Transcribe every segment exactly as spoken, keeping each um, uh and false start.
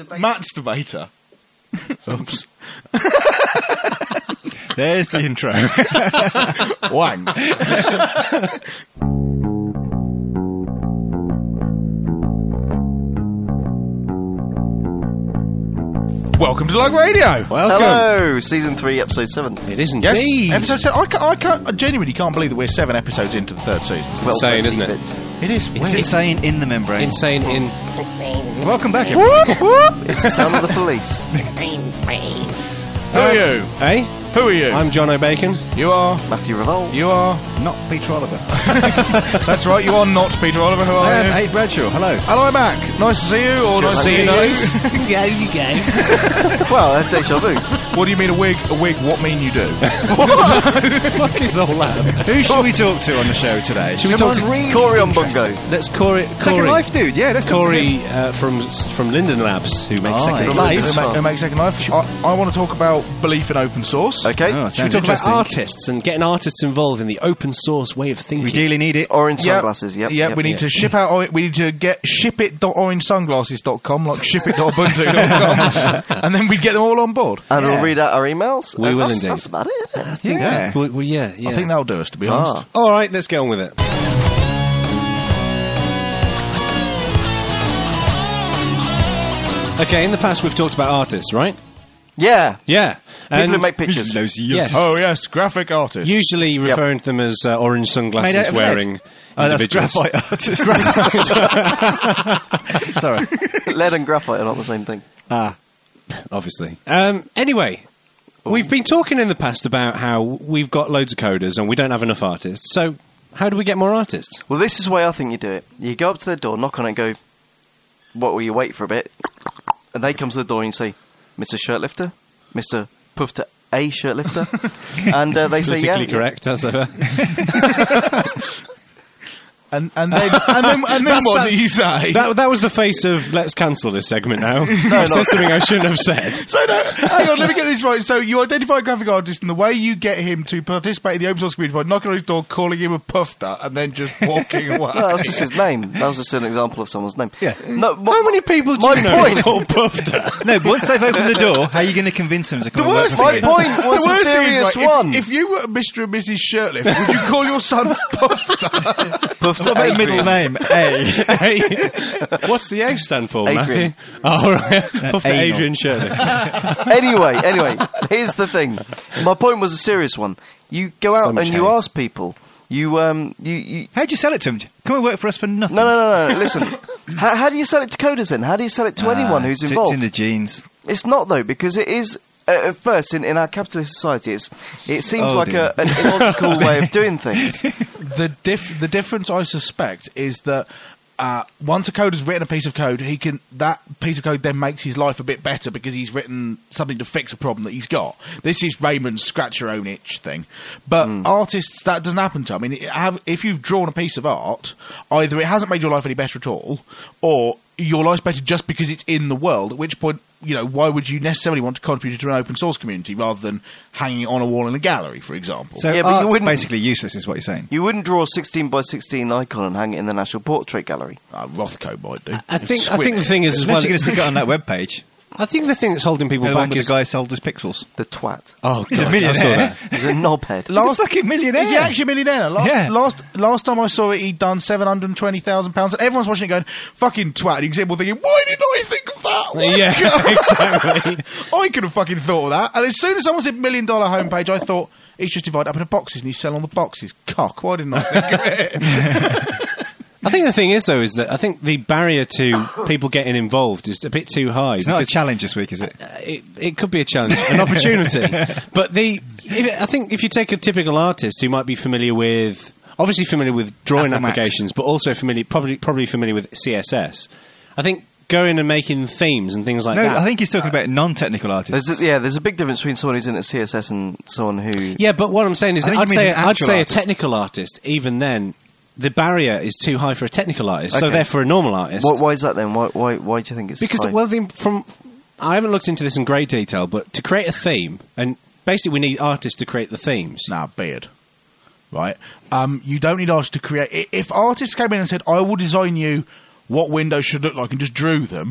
Masturbator. Oops. There's the intro. Wang. Welcome to Lug Radio. Welcome. Hello, season three, episode seven. It is indeed. Yes, episode seven. I, can't, I, can't, I genuinely can't believe that we're seven episodes into the third season. It's well, insane, isn't it? it? It is. It's insane in the membrane. Insane in... Welcome back, everyone. Whoop, whoop. It's the sound of the police. Who are you? Hey? Who are you? I'm John O'Bacon. You are? Matthew Revolt. You are? Not Peter Oliver. That's right, you are not Peter Oliver. Who are I am you? Abe Bradshaw. Hello. Hello, Mac. Nice to see you, or nice to see you, nice? Yeah, you go. Well, that's deja vu. What do you mean a wig? A wig, what mean you do? What the fuck is all that? Who should we talk to on the show today? Should we talk to really Corey on Bungo? Let's Corey... Second Corey. Life, dude. Yeah, let's talk to Corey him. uh, from from Linden Labs, who makes Oh, Second yeah. Life. Who make, who make Second Life? I, I want to talk about belief in open source. Okay. Oh, Should we sounds talk about interesting. artists and getting artists involved in the open source way of thinking? We really need it. Orange Yep. sunglasses, yep. Yeah, yep. we need yeah. to ship out. or- We need to get ship it dot orange sunglasses dot com, like ship it dot ubuntu dot com, and then we get them all on board. And Yeah. we'll read out our emails. We and will that's, indeed. That's about it, isn't it? Yeah. Well, well, yeah, yeah. I think that'll do us, to be honest. Ah. All right, let's get on with it. Okay, in the past we've talked about artists, right? Yeah. Yeah. People And who make pictures. Those Yes. Oh yes, graphic artist. usually referring to them as uh, orange Made sunglasses out of wearing lead. Oh, that's individuals. graphite artist. Sorry. Lead and graphite are not the same thing. Ah, obviously. Um, anyway, we've been talking in the past about how we've got loads of coders and we don't have enough artists. So, how do we get more artists? Well, this is the way I think you do it. You go up to their door, knock on it, and go, what will you wait for a bit? And they come to the door and you say, Mister Shirtlifter? Mister Puff to A Shirtlifter? And uh, they say, yeah. Politically correct, as ever. And and then and then, and then That's what that- do you say? That, that was the face of let's cancel this segment now. No, I've not- said something I shouldn't have said. So no, hang on, let me get this right. So you identify a graphic artist, and the way you get him to participate in the open source community by knocking on his door, calling him a puffter, and then just walking away. No, that's just his name. That was just an example of someone's name. Yeah. No, my, How many people do my you know point- called Puffed? No, once they've opened the door, how are you going to convince them to come The and work worst for my you? point was The a worst thing is, serious right, one. If, if you were Mister and Missus Shirtlift, would you call your son Puffter? Puff to What about Adrian. middle name? A. Hey, what's the A stand for, Adrian. Matthew? Oh, right. Puffed Anal. Adrian Shirley. Anyway, anyway, here's the thing. My point was a serious one. You go out So and much you hate. ask people. You um you, you How'd you sell it to them? Come and work for us for nothing. no no no no. Listen, how, how do you sell it to coders then? How do you sell it to Ah, anyone who's it's- involved? It's in the genes. It's not though, because it is. Uh, at first, in, in our capitalist society, it's, it seems Oh, like dear. a, an illogical way of doing things. the diff- the difference, I suspect, is that uh, once a coder's written a piece of code, he can that piece of code then makes his life a bit better because he's written something to fix a problem that he's got. This is Raymond's scratch your own itch thing. But artists, that doesn't happen to. I mean, it have, if you've drawn a piece of art, either it hasn't made your life any better at all, or your life's better just because it's in the world. At which point, you know, why would you necessarily want to contribute to an open source community rather than hanging it on a wall in a gallery, for example? So Yeah, but you art's wouldn't- basically useless, is what you're saying. You wouldn't draw a sixteen by sixteen icon and hang it in the National Portrait Gallery. Uh, Rothko might do. I think I think the thing is as Unless well. you're going to stick it on that webpage. I think the thing that's holding people The one back with is the guy sold his pixels. The twat. oh, He's a God, I saw millionaire. that. He's a knobhead. He's a fucking millionaire. Is he actually a millionaire? Last, Yeah. last last time I saw it, he'd done seven hundred and twenty thousand pounds, and everyone's watching it going, "Fucking twat!" And you can see people thinking, "Why did I think of that? Why Yeah, exactly. I could have fucking thought of that." And as soon as someone said million dollar homepage, I thought he's just divided up into boxes and he's selling the boxes. Cock! Why didn't I think of it? I think the thing is, though, is that I think the barrier to people getting involved is a bit too high. It's not a because- challenge this week, is it? Uh, it, it could be a challenge, an opportunity. But the, if, I think if you take a typical artist who might be familiar with, obviously familiar with drawing Apple Max. applications, but also familiar, probably probably familiar with C S S, I think going and making themes and things like No, that. I think he's talking about non-technical artists. There's a, yeah, there's a big difference between someone who's into C S S and someone who. Yeah, but what I'm saying is, I think I'd he means say an I'd actual say artist. a technical artist. Even then, the barrier is too high for a technical artist. So Okay. therefore, a normal artist. Why, why is that then? Why, why, why do you think it's Because, high? well, the, from I haven't looked into this in great detail, but to create a theme, and basically we need artists to create the themes. Nah, beard. Right? Um, you don't need artists to create. i- If artists came in and said, "I will design you what Windows should look like," and just drew them,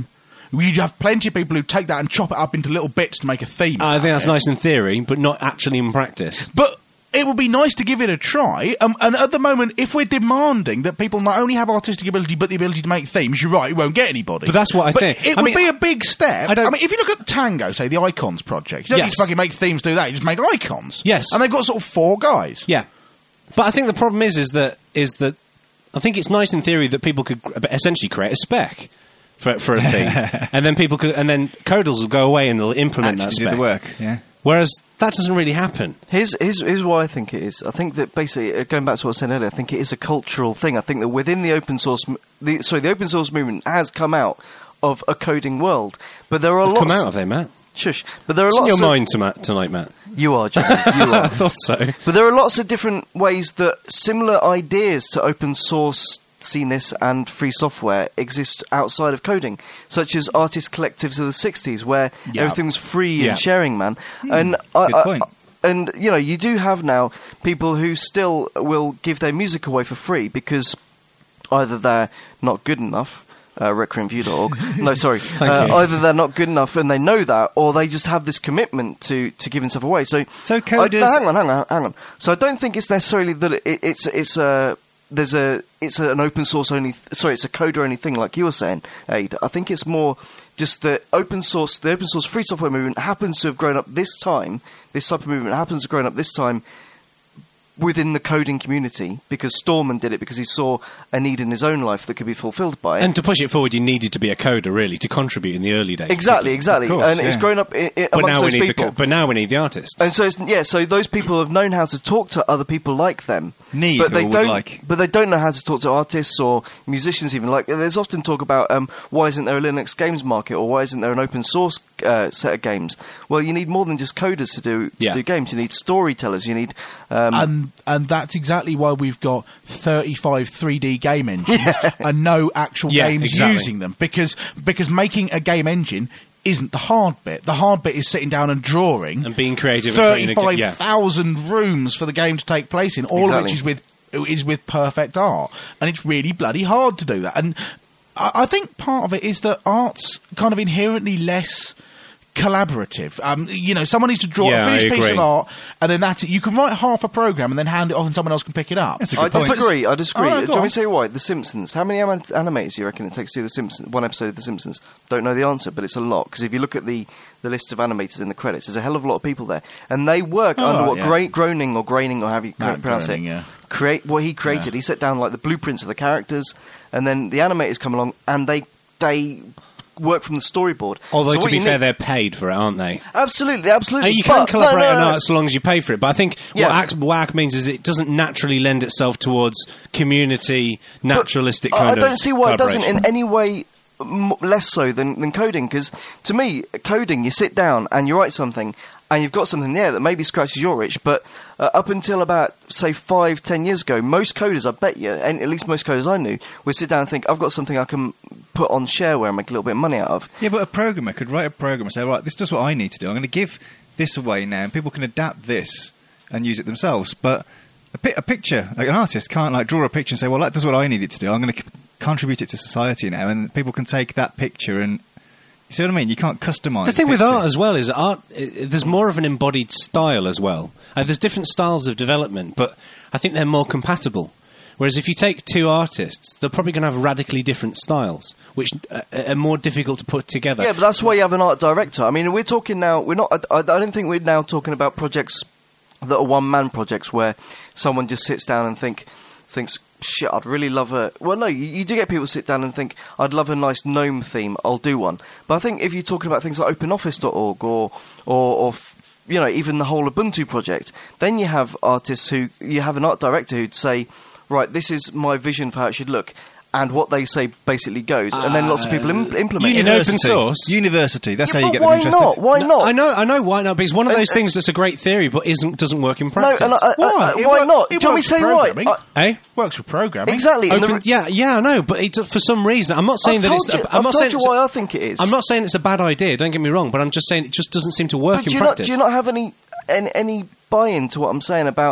You'd have plenty of people who take that and chop it up into little bits to make a theme. I think that's Yeah. nice in theory, but not actually in practice. But it would be nice to give it a try. Um, and at the moment, if we're demanding that people not only have artistic ability but the ability to make themes, you're right, you won't get anybody. But that's what I But think. It I would mean, be a big step. I I, don't- mean, if you look at Tango, say the Icons project, you don't Yes. need to fucking make themes do that. You just make icons. Yes. And they've got sort of four guys. Yeah, but I think the problem is, is that is that I think it's nice in theory that people could essentially create a spec for for a theme, and then people could, and then coders will go away and they'll implement that Actually spec. do the work. Yeah. Whereas that doesn't really happen. Here's, here's, here's why I think it is. I think that basically, uh, going back to what I said earlier, I think it is a cultural thing. I think that within the open source, m- the, sorry, the open source movement has come out of a coding world, but there are They've lots. come out of there, Matt. Shush. But there are What's in lots your of, mind to Matt, tonight, Matt? You are, John. You I are. thought so. But there are lots of different ways that similar ideas to open source C N I S and free software exist outside of coding, such as artist collectives of the sixties, where Yeah. everything was free Yeah. and sharing, man. and I, good I- point. and you know, you do have now people who still will give their music away for free because either they're not good enough. Uh, rec review dot org. No, sorry. uh, you. Either they're not good enough and they know that, or they just have this commitment to, to giving stuff away. So, So I- coders- no, hang on, hang on, hang on. So I don't think it's necessarily that it, it's it's a there's a it's a, an open source only. Sorry, it's a coder only thing, like you were saying, Aid. I think it's more just that open source, the open source free software movement happens to have grown up this time. This type of movement happens to have grown up this time within the coding community, because Stallman did it because he saw a need in his own life that could be fulfilled by it. And to push it forward, you needed to be a coder, really, to contribute in the early days. Exactly, exactly. Of course, and it's yeah. grown up I I But amongst now, we those need the people. co- but now we need the artists. And so, it's, yeah, so those people have known how to talk to other people like them. Need but they or would don't. like. But they don't know how to talk to artists or musicians. Even like, there's often talk about um, why isn't there a Linux games market, or why isn't there an open source uh, set of games? Well, you need more than just coders to do to Yeah. do games. You need storytellers. You need um, And and that's exactly why we've got thirty-five three D game engines and no actual Yeah, games exactly. using them, because because making a game engine isn't the hard bit. The hard bit is sitting down and drawing And being creative and creating a ga- thirty-five yeah. thousand rooms for the game to take place in, all of which Exactly. is with is with perfect art, and it's really bloody hard to do that. And I, I think part of it is that art's kind of inherently less collaborative. Um, you know, someone needs to draw Yeah, a finished I piece agree. of art, and then that's it. You can write half a program and then hand it off, and someone else can pick it up. That's a I good point. disagree. I disagree. Oh, no, Do go you want me on. to say why? The Simpsons. How many anim- animators do you reckon it takes to do the Simpsons? One episode of The Simpsons. Don't know the answer, but it's a lot. Because if you look at the, the list of animators in the credits, there's a hell of a lot of people there, and they work Oh, under right, what yeah. gra- groaning or graining or however you No, pronounce Groening, it. yeah. Create what he created. Yeah. He set down like the blueprints of the characters, and then the animators come along and they they work from the storyboard. Although, So to what be you fair, need- they're paid for it, aren't they? absolutely, absolutely. Uh, you can But- collaborate no, no, on no. art so long as you pay for it, but I think Yeah. what, act, what act means is it doesn't naturally lend itself towards community, But naturalistic I- kind I of don't see why it doesn't collaboration. in any way m- less so than, than coding, because to me, coding, you sit down and you write something, and you've got something there that maybe scratches your itch, but uh, up until about, say, five, ten years ago, most coders, I bet you, and at least most coders I knew, would sit down and think, I've got something I can put on shareware and make a little bit of money out of. Yeah, but a programmer could write a program and say, right, this is just what I need to do. I'm going to give this away now, and people can adapt this and use it themselves. But a, pi- a picture, like an artist can't like draw a picture and say, well, that does what I need it to do. I'm going to c- contribute it to society now, and people can take that picture and... You see what I mean? You can't customise The thing with picture. art as well is art. i- There's more of an embodied style as well. Uh, there's different styles of development, but I think they're more compatible. Whereas if you take two artists, they're probably going to have radically different styles, which uh, are more difficult to put together. Yeah, but that's why you have an art director. I mean, we're talking now, we're not, I, I don't think we're now talking about projects that are one-man projects where someone just sits down and think, thinks, shit, I'd really love a... Well, no, you, you do get people sit down and think, I'd love a nice GNOME theme, I'll do one. But I think if you're talking about things like open office dot org or, or, or f- you know, even the whole Ubuntu project, then you have artists who... You have an art director who'd say, right, this is my vision for how it should look. And what they say basically goes, and then lots of people im- implement in it. open source. University. That's Yeah, how you but get why them interested. not? Why No, not? I know, I know why not. But it's one of And- those things that's a great theory, but isn't doesn't work in No, practice. and I, I, Why? I, It why wo- not? it Do you want me works to say for why? programming. I- eh? Works for programming. Exactly. and Open, the, yeah, yeah, I know, but it, for some reason, I'm not saying I've that told it's. you, I'm I've not told saying you it's a- why I think it is. I'm not saying it's a bad idea. Don't get me wrong, but I'm just saying it just doesn't seem to work But in do you not, practice. do you not have any, any any buy-in to what I'm saying about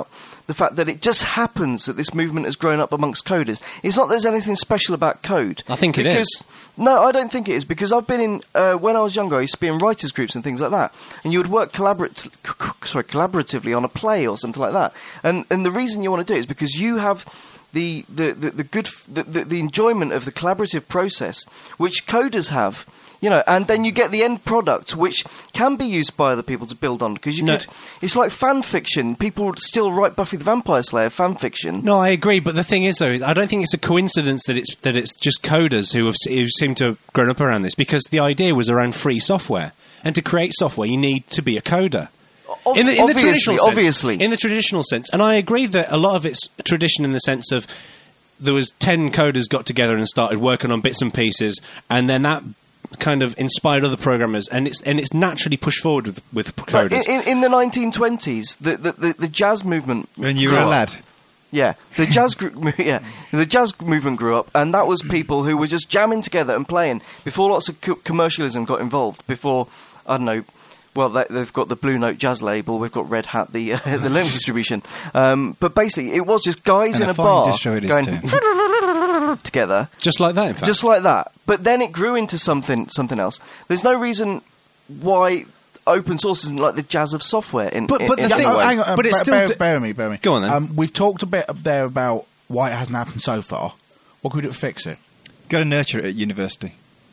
the fact that it just happens that this movement has grown up amongst coders. It's not that there's anything special about code. I think it because, is. No, I don't think it is, because I've been in, uh, when I was younger, I used to be in writers' groups and things like that, and you would work collaborat- sorry, collaboratively on a play or something like that. And, and the reason you want to do it is because you have the, the, the, the good, f- the, the, the enjoyment of the collaborative process, which coders have. You know, and then you get the end product, which can be used by other people to build on. Because you No. could, it's like fan fiction. People still write Buffy the Vampire Slayer fan fiction. No, I agree. But the thing is, though, I don't think it's a coincidence that it's that it's just coders who have who seem to have grown up around this, because the idea was around free software, and to create software, you need to be a coder. Ob- In the, in the obviously, traditional sense, obviously. in the traditional sense, and I agree that a lot of it's tradition in the sense of there was ten coders got together and started working on bits and pieces, and then that kind of inspired other programmers, and it's and it's naturally pushed forward with with But coders. in, in, in the nineteen twenties, the, the, the, the jazz movement. When you grew were a up. lad. Yeah, the jazz, gr- yeah, the jazz movement grew up, and that was people who were just jamming together and playing before lots of co- commercialism got involved. Before, I don't know, well, they, they've got the Blue Note jazz label, we've got Red Hat, the uh, the Linux distribution. Um, but basically, it was just guys And in a a fine bar distro it is going together. Just like that, in fact. Just like that. But then it grew into something something else. There's no reason why open source isn't like the jazz of software in, But- in, but in the any thing- Oh, way. hang on, uh, But it's bear, still bear, d- bear with me, bear with me. Go on, then. Um, we've talked a bit up there about why it hasn't happened so far. What can we do to fix it? Got to nurture it at university.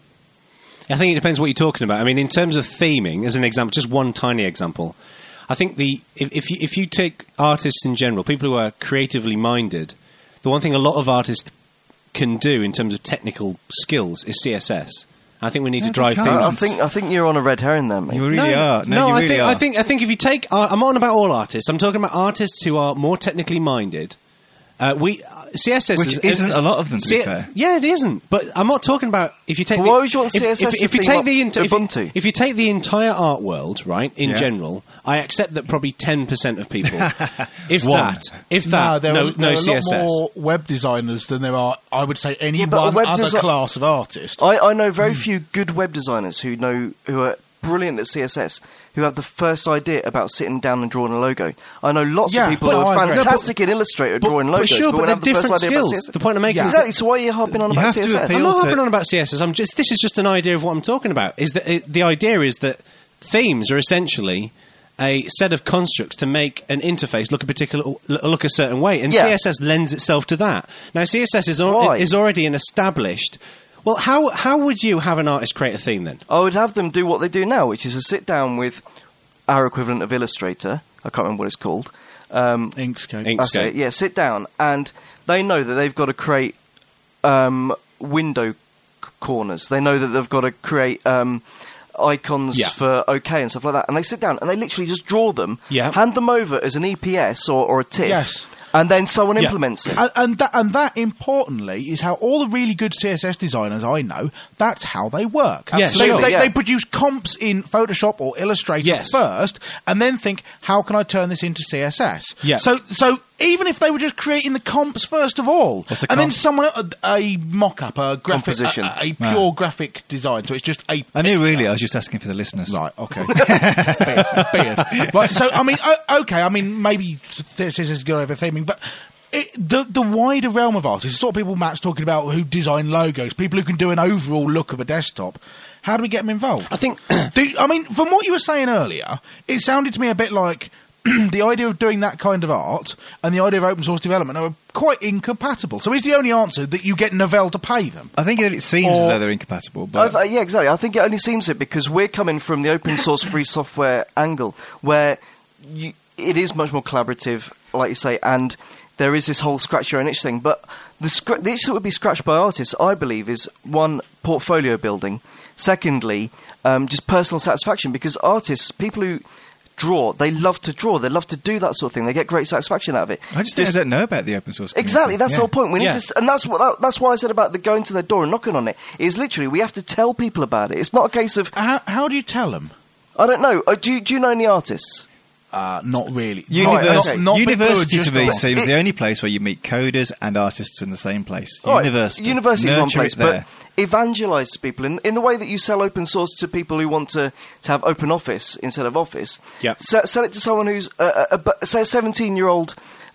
I think it depends what you're talking about. I mean, in terms of theming, as an example, just one tiny example, I think the if, if you if you take artists in general, people who are creatively minded, the one thing a lot of artists can do in terms of technical skills is C S S. I think we need No, to drive they things. can't. I think I think you're on a red herring there, mate. You really are. No, no, you I really think are. I think I think if you take, uh, I'm on about all artists. I'm talking about artists who are more technically minded. Uh, we uh, C S S Which is, isn't is- a lot of them, to be C- fair. Yeah, it isn't. But I'm not talking about if you take. But the, why would you want if, C S S If, if to you theme take up the enti- if, Ubuntu? if you take the entire art world, right, in Yeah. general, I accept that probably ten percent of people, if One. that, if that, there no, are, no there are C S S. a lot more web designers than there are, I would say, any Yeah, but a one web other desi- class of artist. I, I know very few good web designers who know who are brilliant at C S S, who have the first idea about sitting down and drawing a logo. I know lots Yeah, of people but who I are agree. fantastic in Illustrator But- drawing but logos, sure, but won't they're have the first different idea about skills. C S S. The point I'm making is exactly. So why are you hopping on You about have to C S S? appeal I'm not to- hopping on about C S S. I'm just. This is just an idea of what I'm talking about. Is that it, the idea is that themes are essentially a set of constructs to make an interface look a particular look a certain way, and Yeah. C S S lends itself to that. Now, C S S is al- Why? is already an established. Well, how how would you have an artist create a theme then? I would have them do what they do now, which is to sit down with our equivalent of Illustrator. I can't remember what it's called. Um, Inkscape. Ink- That's Inkscape. it. Yeah, sit down, and they know that they've got to create um, window c- corners. They know that they've got to create um, icons Yeah. for OK and stuff like that. And they sit down and they literally just draw them, Yeah. hand them over as an E P S or, or a TIFF, Yes. and then someone Yeah. implements it. And, and that, and that, importantly, is how all the really good C S S designers I know, that's how they work. Yeah, they, sure. they, Yeah. they produce comps in Photoshop or Illustrator Yes. first, and then think, how can I turn this into C S S? Yeah. So, so even if they were just creating the comps first of all, What's a and then comp? someone a, a mock-up, a graphic, Composition. a, a Ah. pure graphic design, so it's just a I knew really. I was just asking for the listeners. Right, okay. Beard, beard. Right, so, I mean, o- okay, I mean, maybe this is good over theming, but it, the the wider realm of artists, the sort of people Matt's talking about who design logos, people who can do an overall look of a desktop, how do we get them involved? I think Do, I mean, from what you were saying earlier, it sounded to me a bit like the idea of doing that kind of art and the idea of open source development are quite incompatible. So is the only answer that you get Novell to pay them? I think that it seems Or- as though they're incompatible. But I th- yeah, exactly. I think it only seems it because we're coming from the open source free software angle, where you, it is much more collaborative, like you say, and there is this whole scratch your own itch thing. But the, scr- the itch that would be scratched by artists, I believe, is one, portfolio building. Secondly, um, just personal satisfaction, because artists, people who draw, they love to draw, they love to do that sort of thing. They get great satisfaction out of it. I just think I don't know about the open source community. Exactly, that's Yeah. the whole point. We need Yeah. to, s- and that's what that, that's why I said about the going to their door and knocking on it. Is literally we have to tell people about it. It's not a case of How, how do you tell them? I don't know. Uh, do you, do you know any artists? Uh, not really. University, okay. Not- not university big to good, me just seems It- the only place where you meet coders and artists in the same place. All right, University. University is one Nurture place, it there. but evangelise to people in, in the way that you sell open source to people who want to, to have open office instead of office. Yeah. Se- sell it to someone who's, uh, a, a, say, a seventeen-year-old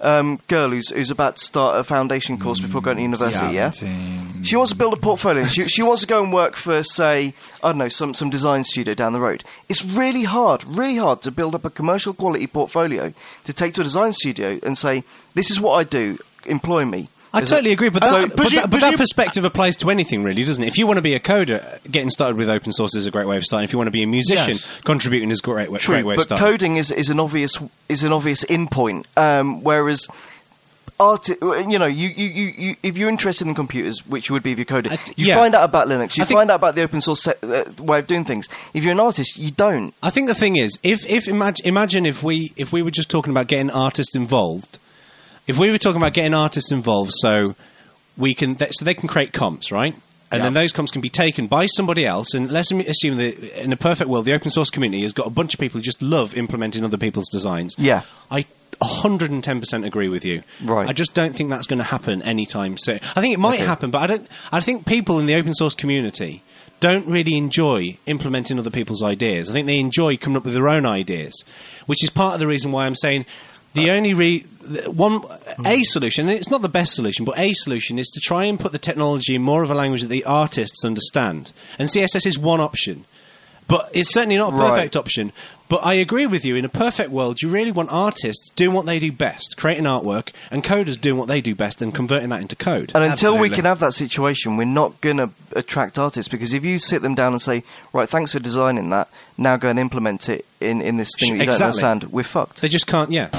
um, girl who's who's about to start a foundation course before going to university. Yeah, seventeen. she wants to build a portfolio. She she wants to go and work for, say, I don't know, some some design studio down the road. It's really hard, really hard to build up a commercial quality portfolio to take to a design studio and say, "This is what I do. Employ me." I Is totally it- agree, but, So- that, but but, you- that, but but that you- perspective applies to anything, really, doesn't it? If you want to be a coder, getting started with open source is a great way of starting. If you want to be a musician, Yes. contributing is a great, way- True, great way of but starting. coding is is an obvious is an obvious in point. Um, whereas art, you know, you, you, you, you if you're interested in computers, which you would be if you're coding, I th- you yeah. find out about Linux, you I think- find out about the open source se- uh, way of doing things. If you're an artist, you don't. I think the thing is, if if imagine, imagine if we if we were just talking about getting artists involved, if we were talking about getting artists involved, so we can th- so they can create comps, right? And Yeah. then those comps can be taken by somebody else. And let's assume that in a perfect world, the open source community has got a bunch of people who just love implementing other people's designs. Yeah. I one hundred ten percent agree with you. Right. I just don't think that's going to happen anytime soon. I think it might Okay. happen, but I don't. I think people in the open source community don't really enjoy implementing other people's ideas. I think they enjoy coming up with their own ideas, which is part of the reason why I'm saying the only re- the one a solution, and it's not the best solution, but a solution is to try and put the technology in more of a language that the artists understand. And C S S is one option. But it's certainly not a Right. perfect option. But I agree with you. In a perfect world, you really want artists doing what they do best, creating artwork, and coders doing what they do best and converting that into code. And until we Absolutely. can have that situation, we're not going to attract artists, because if you sit them down and say, right, thanks for designing that, now go and implement it in, in this thing that you don't Exactly. understand, we're fucked. They just can't, yeah.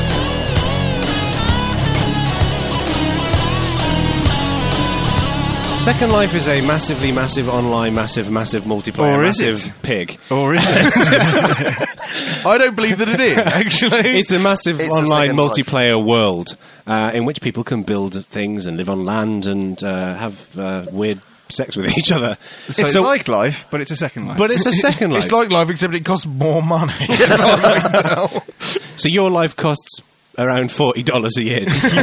Second Life is a massively, massive online, massive, massive multiplayer, Or is massive it? pig. Or is it? I don't believe that it is, actually. It's a massive It's a online Second Life. multiplayer world uh, in which people can build things and live on land and uh, have uh, weird sex with each other. It's So- like life, but it's a second life. but it's a Second Life. It's like life, except it costs more money. As far as I can tell. So your life costs around forty dollars a year. Quite So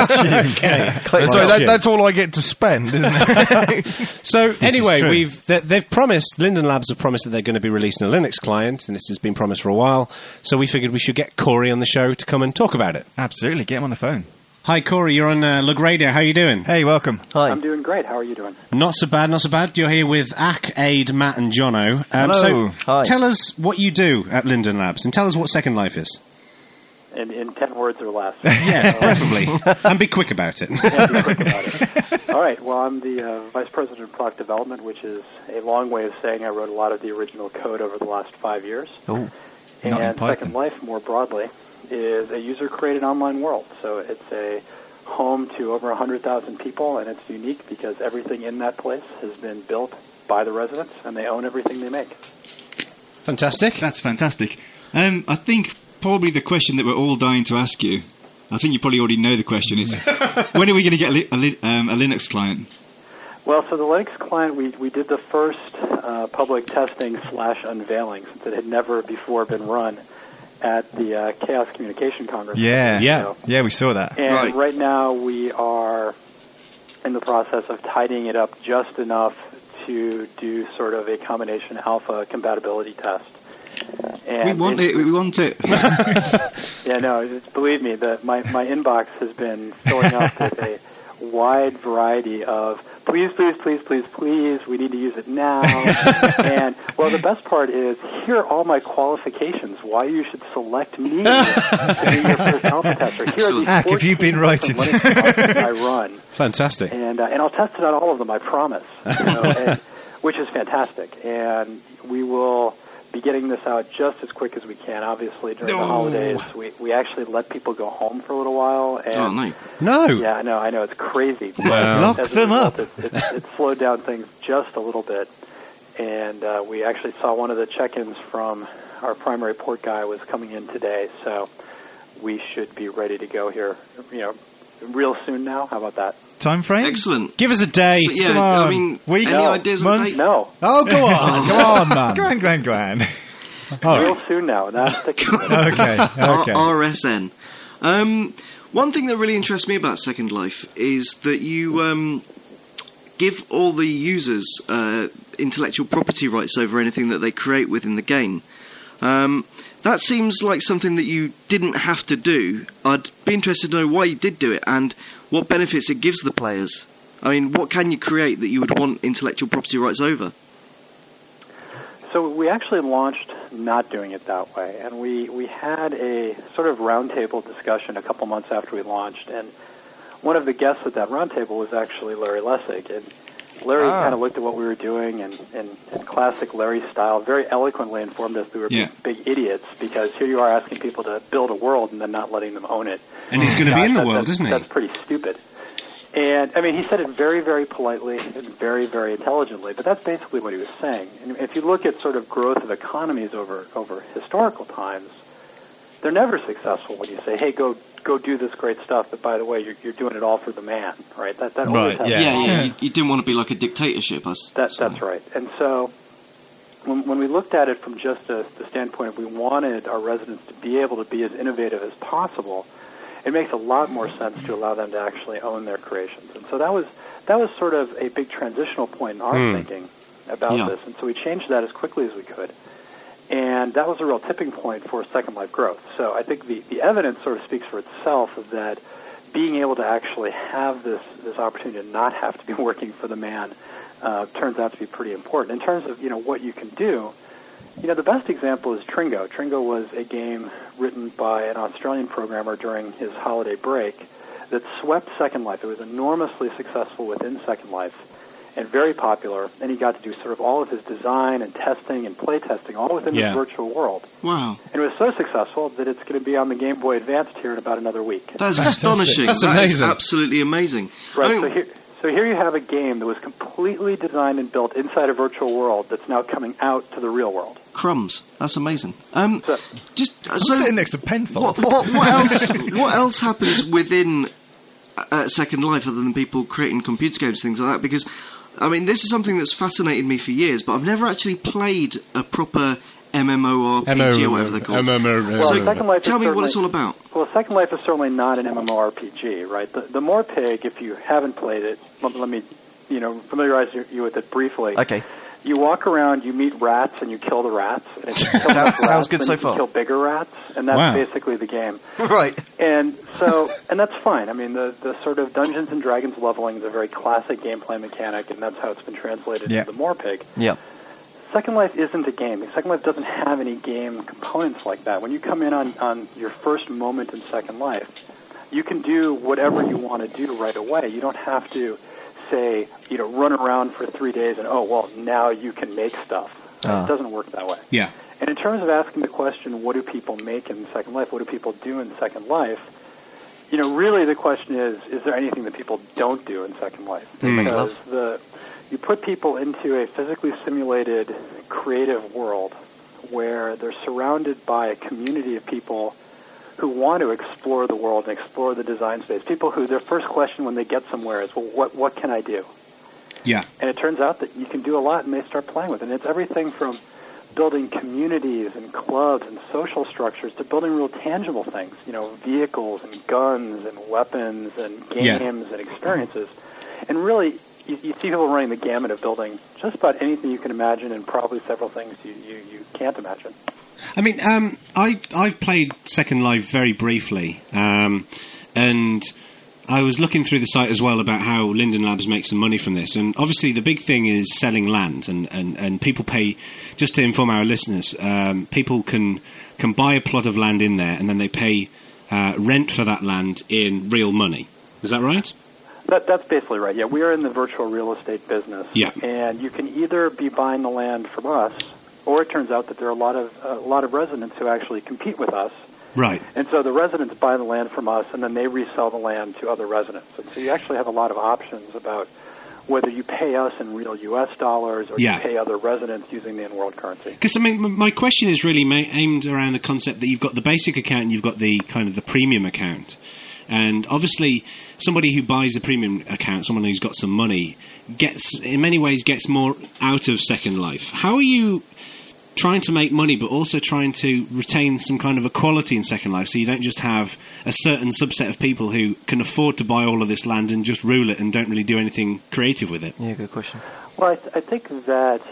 well. that, that's all I get to spend, isn't it? So anyway, true. we've they, they've promised. Linden Labs have promised that they're going to be releasing a Linux client, and this has been promised for a while. So we figured we should get Corey on the show to come and talk about it. Absolutely, get him on the phone. Hi, Corey. You're on uh, Lug Radio. How are you doing? Hey, welcome. Hi. I'm doing great. How are you doing? Not so bad, not so bad. You're here with Ak, Aid, Matt, and Jono. Um, Hello. So Hi. tell us what you do at Linden Labs, and tell us what Second Life is. In, in ten words or less. Yeah, preferably, and be quick about it. And be quick about it. All right. Well, I'm the uh, Vice President of Product Development, which is a long way of saying I wrote a lot of the original code over the last five years. Oh. Not in And Python. Second Life, more broadly, is a user-created online world. So it's a home to over one hundred thousand people, and it's unique because everything in that place has been built by the residents, and they own everything they make. Fantastic. That's fantastic. Um, I think probably the question that we're all dying to ask you, I think you probably already know the question, is when are we going to get a, li- a, li- um, a Linux client? Well, so the Linux client, we, we did the first uh, public testing slash unveiling, since it had never before been run at the uh, Chaos Communication Congress. Yeah, Yeah. So- yeah, we saw that. And Right. right. now we are in the process of tidying it up just enough to do sort of a combination alpha compatibility test. And We want it. We want it. Yeah, no, it's, believe me, that my, my inbox has been filling up with a wide variety of please, please, please, please, please, we need to use it now. And, well, the best part is, here are all my qualifications, why you should select me to be your first alpha tester. Here are these Ak, have you been fourteen writing? Linux projects I run. Fantastic. And, uh, and I'll test it on all of them, I promise, you know, and, which is fantastic. And we will be getting this out just as quick as we can. Obviously, during the No. holidays, we, we actually let people go home for a little while. And Oh, no. No. Yeah, I know, I know, it's crazy. Wow. Lock As a them result, up. It, it, it slowed down things just a little bit. And uh, we actually saw one of the check-ins from our primary port guy was coming in today, so we should be ready to go here, you know, real soon now. How about that? Time frame? Excellent. Give us a date. So, yeah, Come I on. mean, Week? any No. ideas on Month? date? No, Oh, go on. Come on, man. Go on, go on, go on. All real right. soon now. That's the key. Okay, okay. R- RSN. Um, one thing that really interests me about Second Life is that you um, give all the users uh, intellectual property rights over anything that they create within the game. Um, that seems like something that you didn't have to do. I'd be interested to know why you did do it and what benefits it gives the players. I mean, what can you create that you would want intellectual property rights over? So we actually launched not doing it that way, and we, we had a sort of roundtable discussion a couple months after we launched, and one of the guests at that roundtable was actually Larry Lessig, and Larry Ah. kind of looked at what we were doing, and in classic Larry style, very eloquently informed us that we were Yeah. big, big idiots, because here you are asking people to build a world and then not letting them own it. And he's going to be in the That- world, that's, isn't he? That's pretty stupid. And, I mean, he said it very, very politely and very, very intelligently, but that's basically what he was saying. And if you look at sort of growth of economies over, over historical times, they're never successful when you say, hey, go go do this great stuff, but by the way, you're, you're doing it all for the man, right? That, that always Right, has yeah. Yeah, yeah. You, you didn't want to be like a dictatorship. Us. that, that's right. And so when, when we looked at it from just a, the standpoint of we wanted our residents to be able to be as innovative as possible, it makes a lot more sense to allow them to actually own their creations. And so that was that was sort of a big transitional point in our Hmm. thinking about Yeah. this. And so we changed that as quickly as we could. And that was a real tipping point for Second Life growth. So I think the, the evidence sort of speaks for itself of that being able to actually have this, this opportunity to not have to be working for the man uh, turns out to be pretty important. In terms of, you know, what you can do, you know, the best example is Tringo. Tringo was a game written by an Australian programmer during his holiday break that swept Second Life. It was enormously successful within Second Life and very popular, and he got to do sort of all of his design and testing and play testing all within Yeah. this virtual world. Wow. And it was so successful that it's going to be on the Game Boy Advance here in about another week. That's astonishing. That's That is amazing. absolutely amazing. Right, I mean, so here, so here you have a game that was completely designed and built inside a virtual world that's now coming out to the real world. crumbs. That's amazing. Um, So- just uh, I'm so sitting next to Penfold. what, what, what else? What else happens within uh, Second Life other than people creating computer games, things like that? Because I mean, this is something that's fascinated me for years, but I've never actually played a proper MMORPG or whatever they're called. Well, So Second Life tell is me what it's certainly- all about. Well, Second Life is certainly not an MMORPG, right? The, the Morpig, if you haven't played it, let, let me, you know, familiarize you, you with it briefly. Okay. You walk around, you meet rats, and you kill the rats. And if you kill Sounds- enough sounds rats, good then so you can far. Kill bigger rats, and that's Wow. basically the game. Right. And so, and that's fine. I mean, the, the sort of Dungeons and Dragons leveling is a very classic gameplay mechanic, and that's how it's been translated Yeah. into the Morpig. Yeah. Second Life isn't a game. Second Life doesn't have any game components like that. When you come in on, on your first moment in Second Life, you can do whatever you want to do right away. You don't have to say, you know, run around for three days and, oh, well, now you can make stuff. Ah. It doesn't work that way. Yeah. And in terms of asking the question, what do people make in Second Life? What do people do in Second Life? You know, really the question is, is there anything that people don't do in Second Life? Because the you put people into a physically simulated creative world where they're surrounded by a community of people who want to explore the world and explore the design space. People who their first question when they get somewhere is, well, what, what can I do? Yeah. And it turns out that you can do a lot, and they start playing with it. And it's everything from building communities and clubs and social structures to building real tangible things, you know, vehicles and guns and weapons and Yeah. games and experiences. And really, you, you see people running the gamut of building just about anything you can imagine and probably several things you, you, you can't imagine. I mean, um, I I've played Second Life very briefly, um, and I was looking through the site as well about how Linden Labs makes some money from this. And obviously, the big thing is selling land, and, and, and people pay. Just to inform our listeners, um, people can can buy a plot of land in there, and then they pay uh, rent for that land in real money. Is that right? That, that's basically right. Yeah, we are in the virtual real estate business. Yeah. And you can either be buying the land from us, or it turns out that there are a lot of a lot of residents who actually compete with us. Right. And so the residents buy the land from us, and then they resell the land to other residents. And so you actually have a lot of options about whether you pay us in real U S dollars or Yeah. you pay other residents using the in-world currency. Because I mean, m- my question is really ma- aimed around the concept that you've got the basic account and you've got the kind of the premium account, and obviously somebody who buys the premium account, someone who's got some money, gets in many ways gets more out of Second Life. How are you trying to make money, but also trying to retain some kind of equality in Second Life, so you don't just have a certain subset of people who can afford to buy all of this land and just rule it and don't really do anything creative with it? Yeah, good question. Well, I, th- I think that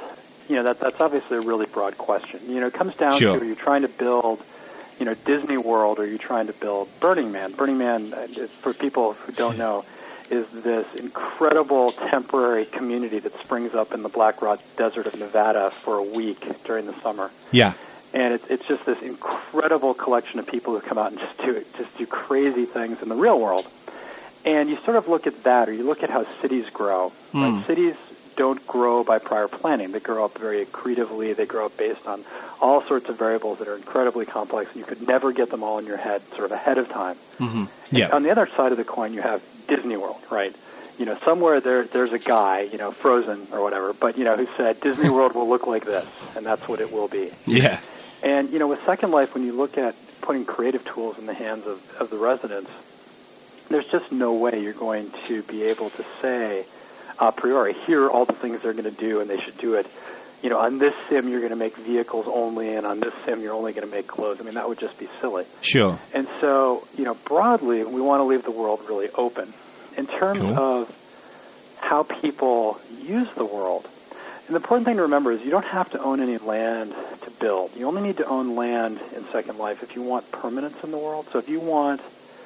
you know, that that's obviously a really broad question. You know, it comes down Sure. to, are you trying to build, you know, Disney World, or are you trying to build Burning Man? Burning Man, uh, is- for people who don't know, is this incredible temporary community that springs up in the Black Rock Desert of Nevada for a week during the summer. Yeah. And it's it's just this incredible collection of people who come out and just do just do crazy things in the real world. And you sort of look at that, or you look at how cities grow. Mm. Like, cities don't grow by prior planning. They grow up very accretively. They grow up based on all sorts of variables that are incredibly complex, and you could never get them all in your head sort of ahead of time. Mm-hmm. Yeah. On the other side of the coin, you have Disney World, right? You know, somewhere there, there's a guy, you know, Frozen or whatever, but, you know, who said Disney World will look like this, and that's what it will be. Yeah. And, you know, with Second Life, when you look at putting creative tools in the hands of, of the residents, there's just no way you're going to be able to say a priori, here are all the things they're going to do, and they should do it. You know, on this sim, you're going to make vehicles only, and on this sim, you're only going to make clothes. I mean, that would just be silly. Sure. And so, you know, broadly, we want to leave the world really open. In terms Cool. of how people use the world, and the important thing to remember is you don't have to own any land to build. You only need to own land in Second Life if you want permanence in the world. So if you want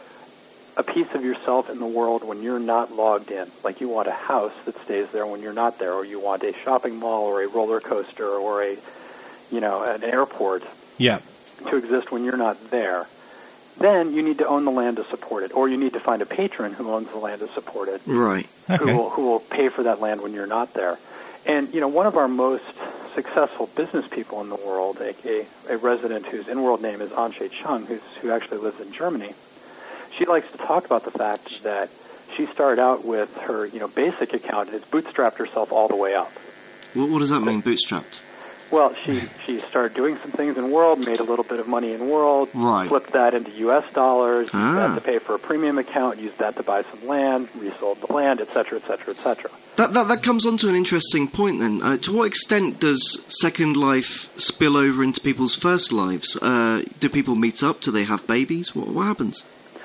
a piece of yourself in the world when you're not logged in, like you want a house that stays there when you're not there, or you want a shopping mall or a roller coaster or a, you know, an airport Yeah. to exist when you're not there, then you need to own the land to support it, or you need to find a patron who owns the land to support it, Right. who Okay. will who will pay for that land when you're not there. And, you know, one of our most successful business people in the world, a, a, a resident whose in-world name is Anshe Chung, who's, who actually lives in Germany, she likes to talk about the fact that she started out with her, you know, basic account, has bootstrapped herself all the way up. What, what does that mean, bootstrapped? Well, she, she started doing some things in World, made a little bit of money in World, Right. flipped that into U S dollars, used Ah. that to pay for a premium account, used that to buy some land, resold the land, et cetera, et cetera, et cetera. That, that that comes on to an interesting point then. Uh, to what extent does Second Life spill over into people's first lives? Uh, do people meet up? Do they have babies? What, what happens?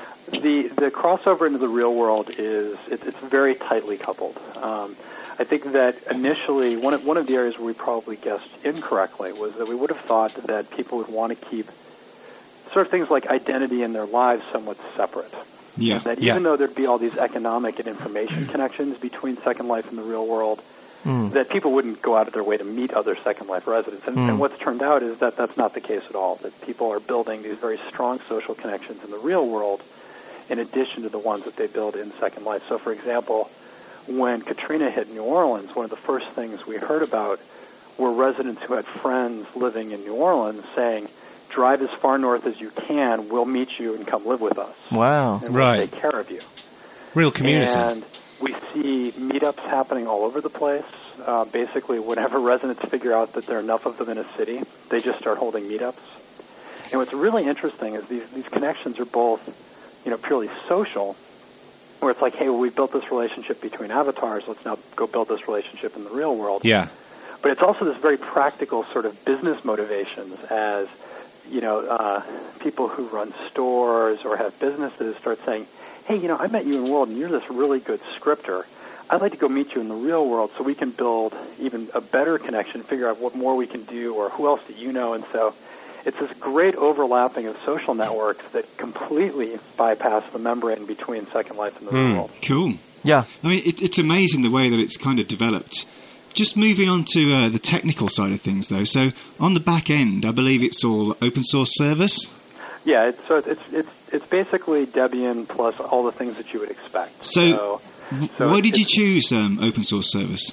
The the crossover into the real world is it, it's very tightly coupled. Um, I think that initially one of, one of the areas where we probably guessed incorrectly was that we would have thought that people would want to keep sort of things like identity in their lives somewhat separate. Yeah. That Yeah. even though there'd be all these economic and information connections between Second Life and the real world, that people wouldn't go out of their way to meet other Second Life residents. And, and what's turned out is that that's not the case at all, that people are building these very strong social connections in the real world in addition to the ones that they build in Second Life. So, for example, when Katrina hit New Orleans, one of the first things we heard about were residents who had friends living in New Orleans saying, drive as far north as you can, we'll meet you and come live with us. Wow. And we'll Right. take care of you. Real community. And we see meetups happening all over the place. Uh, basically, whenever residents figure out that there are enough of them in a city, they just start holding meetups. And what's really interesting is these, these connections are both, you know, purely social, where it's like, hey, well, we built this relationship between avatars, let's now go build this relationship in the real world. Yeah. But it's also this very practical sort of business motivations as, you know, uh, people who run stores or have businesses start saying, hey, you know, I met you in World and you're this really good scripter. I'd like to go meet you in the real world so we can build even a better connection, figure out what more we can do or who else do you know. And so it's this great overlapping of social networks that completely bypass the membrane between Second Life and the real world. Cool. Yeah. I mean, it, it's amazing the way that it's kind of developed. Just moving on to uh, the technical side of things, though. So on the back end, I believe it's all open source service. Yeah, it's, so it's it's it's basically Debian plus all the things that you would expect. So, so, so why it's- did you it's choose um, open source service?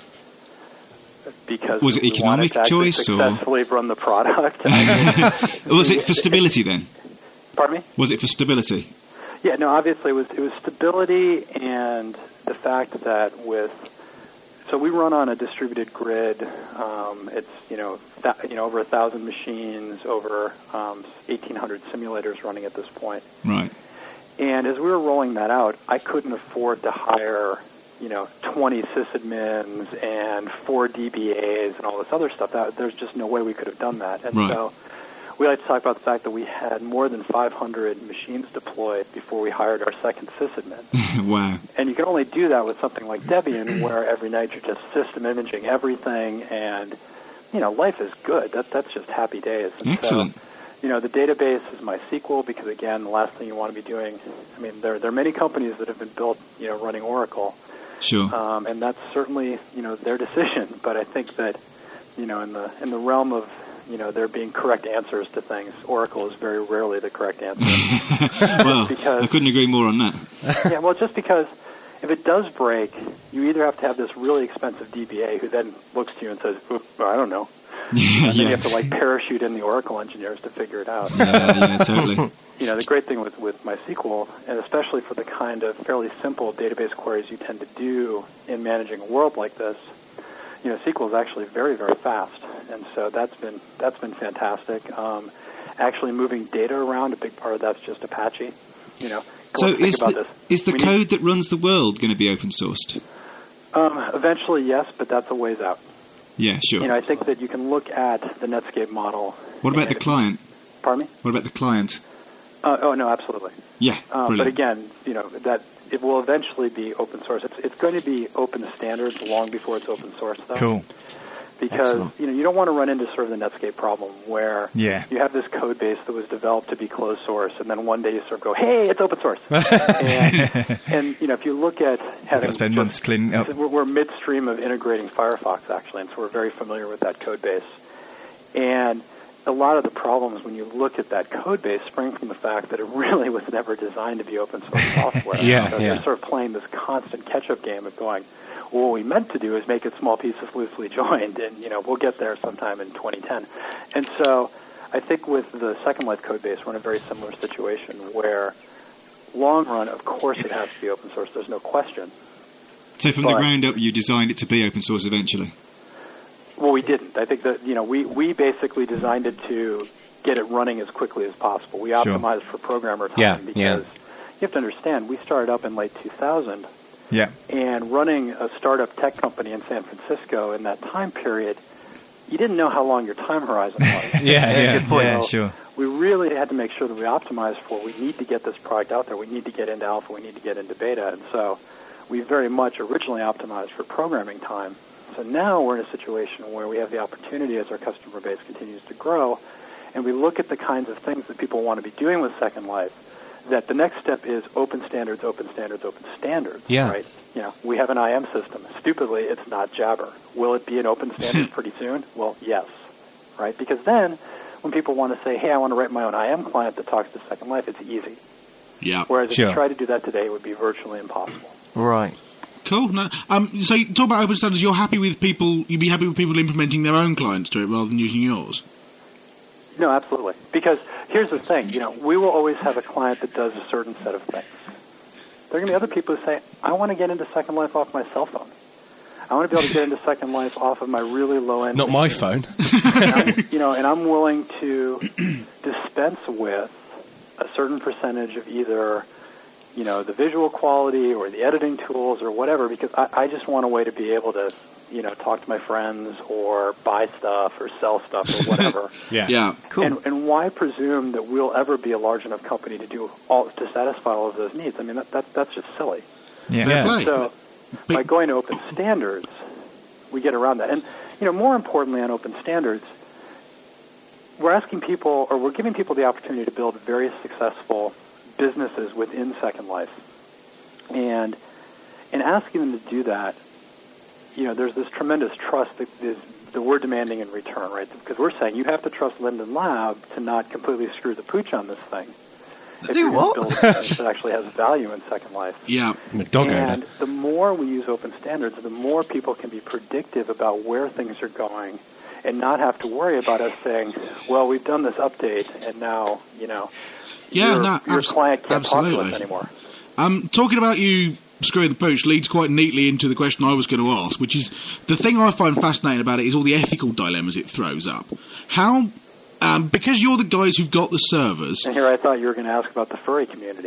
Because was it we economic wanted to actually choice, or- successfully run the product? I mean, Was it for stability then? pardon me? Was it for stability? Yeah, no. Obviously, it was it was stability and the fact that with so we run on a distributed grid. Um, it's you know th- you know over a thousand machines, over um, eighteen hundred simulators running at this point. Right. And as we were rolling that out, I couldn't afford to hire, you know, twenty sysadmins and four D B As and all this other stuff. That, there's just no way we could have done that. And Right. so we like to talk about the fact that we had more than five hundred machines deployed before we hired our second sysadmin. Wow. And you can only do that with something like Debian, where every night you're just system imaging everything and you know, life is good. That that's just happy days. And Excellent. So, you know, the database is MySQL because, again, the last thing you want to be doing, I mean, there, there are many companies that have been built, you know, running Oracle. Sure. Um, and that's certainly, you know, their decision. But I think that, you know, in the in the realm of, you know, there being correct answers to things, Oracle is very rarely the correct answer. Well, because, I couldn't agree more on that. yeah, well, just because if it does break, you either have to have this really expensive D B A who then looks to you and says, "Oop, I don't know." Yeah, And then yeah. you have to, like, parachute in the Oracle engineers to figure it out. Yeah, yeah, totally. You know, the great thing with, with MySQL, and especially for the kind of fairly simple database queries you tend to do in managing a world like this, you know, S Q L is actually very, very fast. And so that's been that's been fantastic. Um, actually moving data around, a big part of that's just Apache. You know, go So and think is about the, this. is the We code need- that runs the world going to be open sourced? Um, eventually, yes, but that's a ways out. Yeah, sure. You know, I think that you can look at the Netscape model. What about the and- client? Pardon me? What about the client? Uh, oh, no, absolutely. Yeah, Uh, brilliant. but again, you know, that it will eventually be open source. It's, it's going to be open standards long before it's open source, though. Cool. Because, Excellent. you know, you don't want to run into sort of the Netscape problem where Yeah. you have this code base that was developed to be closed source, and then one day you sort of go, hey, it's open source. and, and, you know, if you look at having... Gotta spend just- months cleaning up. We're, we're midstream of integrating Firefox, actually, and so we're very familiar with that code base. And a lot of the problems when you look at that code base spring from the fact that it really was never designed to be open source software. Yeah, so yeah. they're sort of playing this constant catch-up game of going, well, what we meant to do is make it small pieces loosely joined, and, you know, we'll get there sometime in twenty ten. And so I think with the Second Life code base, we're in a very similar situation where long run, of course it has to be open source. There's no question. So from the but- ground up, you designed it to be open source eventually? Well, we didn't. I think that, you know, we, we basically designed it to get it running as quickly as possible. We Sure. optimized for programmer time Yeah, because yeah. you have to understand, we started up in late two thousand, Yeah. and running a startup tech company in San Francisco in that time period, you didn't know how long your time horizon was. Yeah, yeah. good point. Yeah, So sure. We really had to make sure that we optimized for, we need to get this product out there, we need to get into alpha, we need to get into beta, and so we very much originally optimized for programming time. So now we're in a situation where we have the opportunity as our customer base continues to grow, and we look at the kinds of things that people want to be doing with Second Life, that the next step is open standards, open standards, open standards. Yeah. Right? You know, we have an I M system. Stupidly, it's not Jabber. Will it be an open standard pretty soon? Well, yes. Right? Because then, when people want to say, hey, I want to write my own I M client that talks to Second Life, it's easy. Yeah. Whereas if Sure. you try to do that today, it would be virtually impossible. Right. Cool. No, um, so talk about open standards. You're happy with people, you'd be happy with people implementing their own clients to it rather than using yours? No, absolutely. Because here's the thing, you know, we will always have a client that does a certain set of things. There are going to be other people who say, I want to get into Second Life off my cell phone. I want to be able to get into Second Life off of my really low-end... Not my machine." phone. And I'm- you know, and I'm willing to dispense with a certain percentage of either, you know, the visual quality or the editing tools or whatever, because I, I just want a way to be able to, you know, talk to my friends or buy stuff or sell stuff or whatever. Yeah. Yeah. Cool. And, and why presume that we'll ever be a large enough company to do all to satisfy all of those needs? I mean, that, that that's just silly. Yeah. Fair play. So by going to open standards, we get around that. And, you know, more importantly on open standards, we're asking people, or we're giving people the opportunity to build very successful businesses within Second Life. And in asking them to do that, you know, there's this tremendous trust that, is, that we're demanding in return, right? Because we're saying you have to trust Linden Lab to not completely screw the pooch on this thing. If Do you're gonna what? build a business that actually has value in Second Life. Yeah. I'm a dog And owner. the more we use open standards, the more people can be predictive about where things are going and not have to worry about us saying, well, we've done this update and now, you know, Yeah, your, no, your abs- client can't talk to absolutely. us anymore. Um, talking about you screwing the pooch leads quite neatly into the question I was going to ask, which is the thing I find fascinating about it is all the ethical dilemmas it throws up. How, um, because you're the guys who've got the servers, And here I thought you were going to ask about the furry community.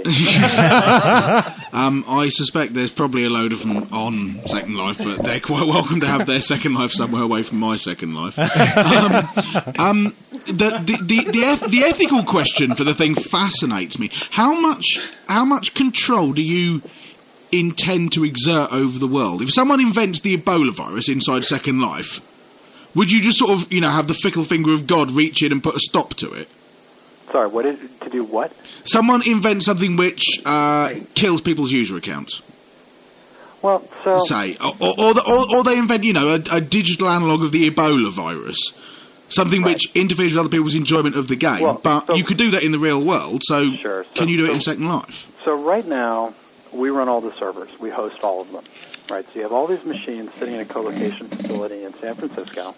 um, I suspect there's probably a load of them on Second Life, but they're quite welcome to have their Second Life somewhere away from my Second Life. Um, um, the the the, the, eth- the ethical question for the thing fascinates me. How much how much control do you intend to exert over the world? If someone invents the Ebola virus inside Second Life, Would you just sort of, you know, have the fickle finger of God reach in and put a stop to it? Sorry, what is to do what? Someone invents something which uh, kills people's user accounts. Well, so Say, or, or, or, the, or, or they invent, you know, a, a digital analogue of the Ebola virus. Something Right. which interferes with other people's enjoyment of the game. Well, but so- you could do that in the real world, so, Sure, so- can you do it so- in Second Life? So right now, we run all the servers. We host all of them. Right. So you have all these machines sitting in a co-location facility in San Francisco,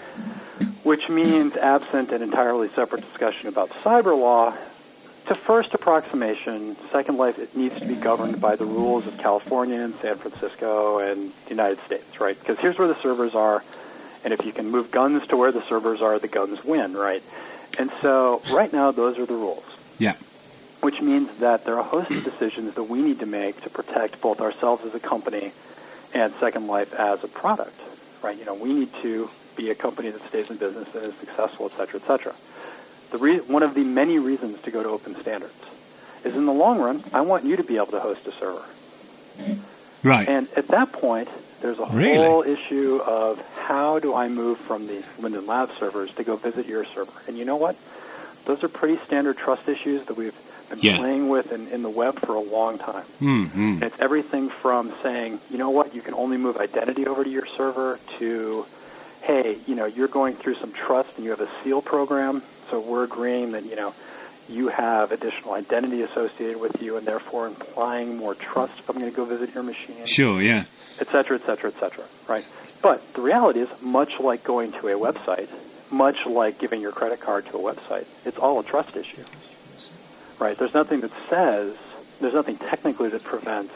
which means, absent an entirely separate discussion about cyber law, to first approximation, Second Life, it needs to be governed by the rules of California and San Francisco and the United States, right? Because here's where the servers are, and if you can move guns to where the servers are, the guns win, right? And so right now, those are the rules. Yeah. Which means that there are a host of decisions that we need to make to protect both ourselves as a company and Second Life as a product, right? You know, we need to be a company that stays in business and is successful, et cetera, et cetera. The re- one of the many reasons to go to open standards is, in the long run, I want you to be able to host a server. Right. And at that point, there's a Really? whole issue of how do I move from the Linden Lab servers to go visit your server? And you know what? Those are pretty standard trust issues that we've been Yeah. playing with in, in the web for a long time. Mm-hmm. And it's everything from saying, you know what, you can only move identity over to your server, to, hey, you know, you're going through some trust and you have a SEAL program, so we're agreeing that, you know, you have additional identity associated with you and therefore implying more trust if I'm going to go visit your machine, Sure, yeah. et cetera, et cetera, et cetera, right? But the reality is, much like going to a website, much like giving your credit card to a website, it's all a trust issue, right? There's nothing that says, there's nothing technically that prevents,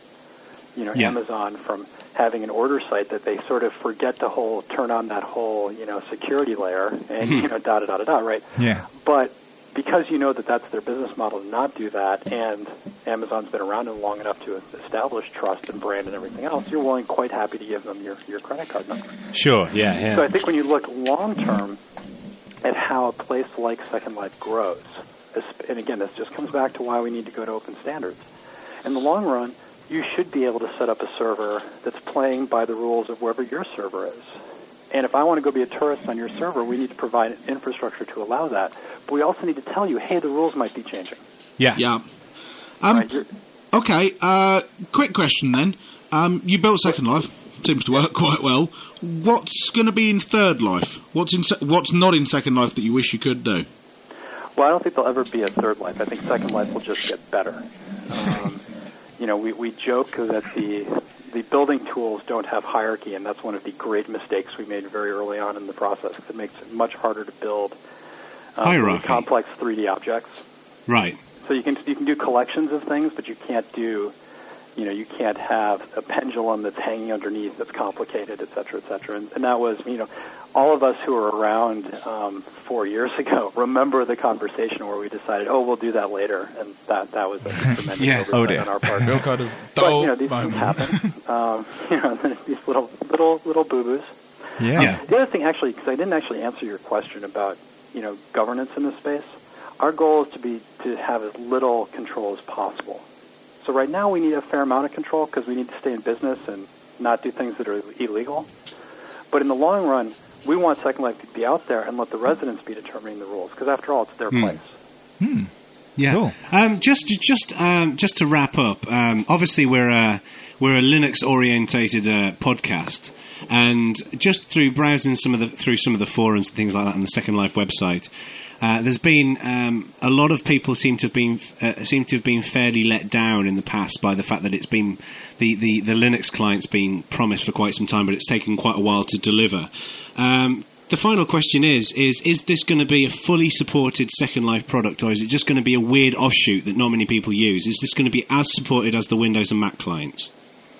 you know, Yeah. Amazon from having an order site that they sort of forget to whole, turn on that whole, you know, security layer and, you know, da da da da da, right? Yeah. But because you know that that's their business model to not do that, and Amazon's been around long enough to establish trust and brand and everything else, you're willing, quite happy to give them your, your credit card number. Sure, yeah, yeah. So I think when you look long term at how a place like Second Life grows, and again, this just comes back to why we need to go to open standards. In the long run, you should be able to set up a server that's playing by the rules of wherever your server is. And if I want to go be a tourist on your server, we need to provide infrastructure to allow that. But we also need to tell you, hey, the rules might be changing. Yeah. Yeah. Um, Right, you're- okay, uh, quick question then. Um, you built Second Life. Seems to work quite well. What's going to be in Third Life? What's in? Se- what's not in Second Life that you wish you could do? Well, I don't think there'll ever be a Third Life. I think Second Life will just get better. Um, you know, we, we joke that the the building tools don't have hierarchy, and that's one of the great mistakes we made very early on in the process. It makes it much harder to build um, really Hierarchy. complex three D objects. Right. So you can you can do collections of things, but you can't do, you know, you can't have a pendulum that's hanging underneath that's complicated, et cetera, et cetera. And, and that was, you know, all of us who were around um, four years ago remember the conversation where we decided, oh, we'll do that later, and that that was a tremendous Yeah. oversight Oh, dear. on our part. Real kind of But dull you know, these moment. things happen. um, you know, these little little little boo boos. Yeah. Yeah. The other thing, actually, because I didn't actually answer your question about, you know, governance in this space, our goal is to be to have as little control as possible. So right now we need a fair amount of control because we need to stay in business and not do things that are illegal. But in the long run, we want Second Life to be out there and let the residents be determining the rules because, after all, it's their Hmm. place. Yeah. Cool. Um, just to, just um, just to wrap up, um, obviously we're a we're a Linux orientated uh, podcast, and just through browsing some of the through some of the forums and things like that on the Second Life website, uh, there's been um, a lot of people seem to have been uh, seem to have been fairly let down in the past by the fact that it's been the, the, the Linux client's been promised for quite some time, but it's taken quite a while to deliver. Um, The final question is, is, is this going to be a fully supported Second Life product, or is it just going to be a weird offshoot that not many people use? Is this going to be as supported as the Windows and Mac clients?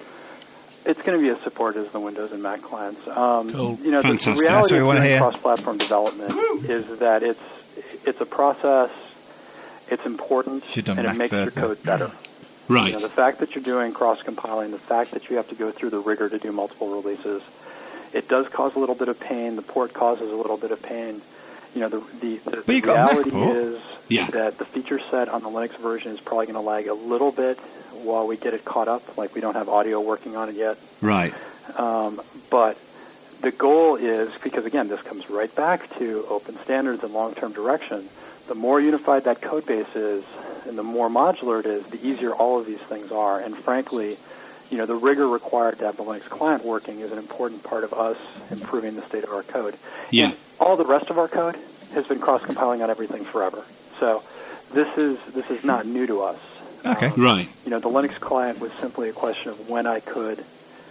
It's going to be as supported as the Windows and Mac clients. Um, Cool. You know, the, the Fantastic. That's reality what we of wanna doing hear. cross-platform development is that it's it's a process. It's important, Should've done and it Mac makes your first, code better. Right. You know, the fact that you're doing cross-compiling, the fact that you have to go through the rigor to do multiple releases, it does cause a little bit of pain. The port causes a little bit of pain. You know, the the, the, But the you got a Mac reality port. is Yeah. that the feature set on the Linux version is probably going to lag a little bit while we get it caught up. Like, we don't have audio working on it yet. Right. Um, but the goal is, because again, this comes right back to open standards and long-term direction. The more unified that code base is, and the more modular it is, the easier all of these things are. And frankly, you know, the rigor required to have the Linux client working is an important part of us improving the state of our code. Yeah. And all the rest of our code has been cross-compiling on everything forever. So this is this is not new to us. Okay. Um, Right. You know, the Linux client was simply a question of when I could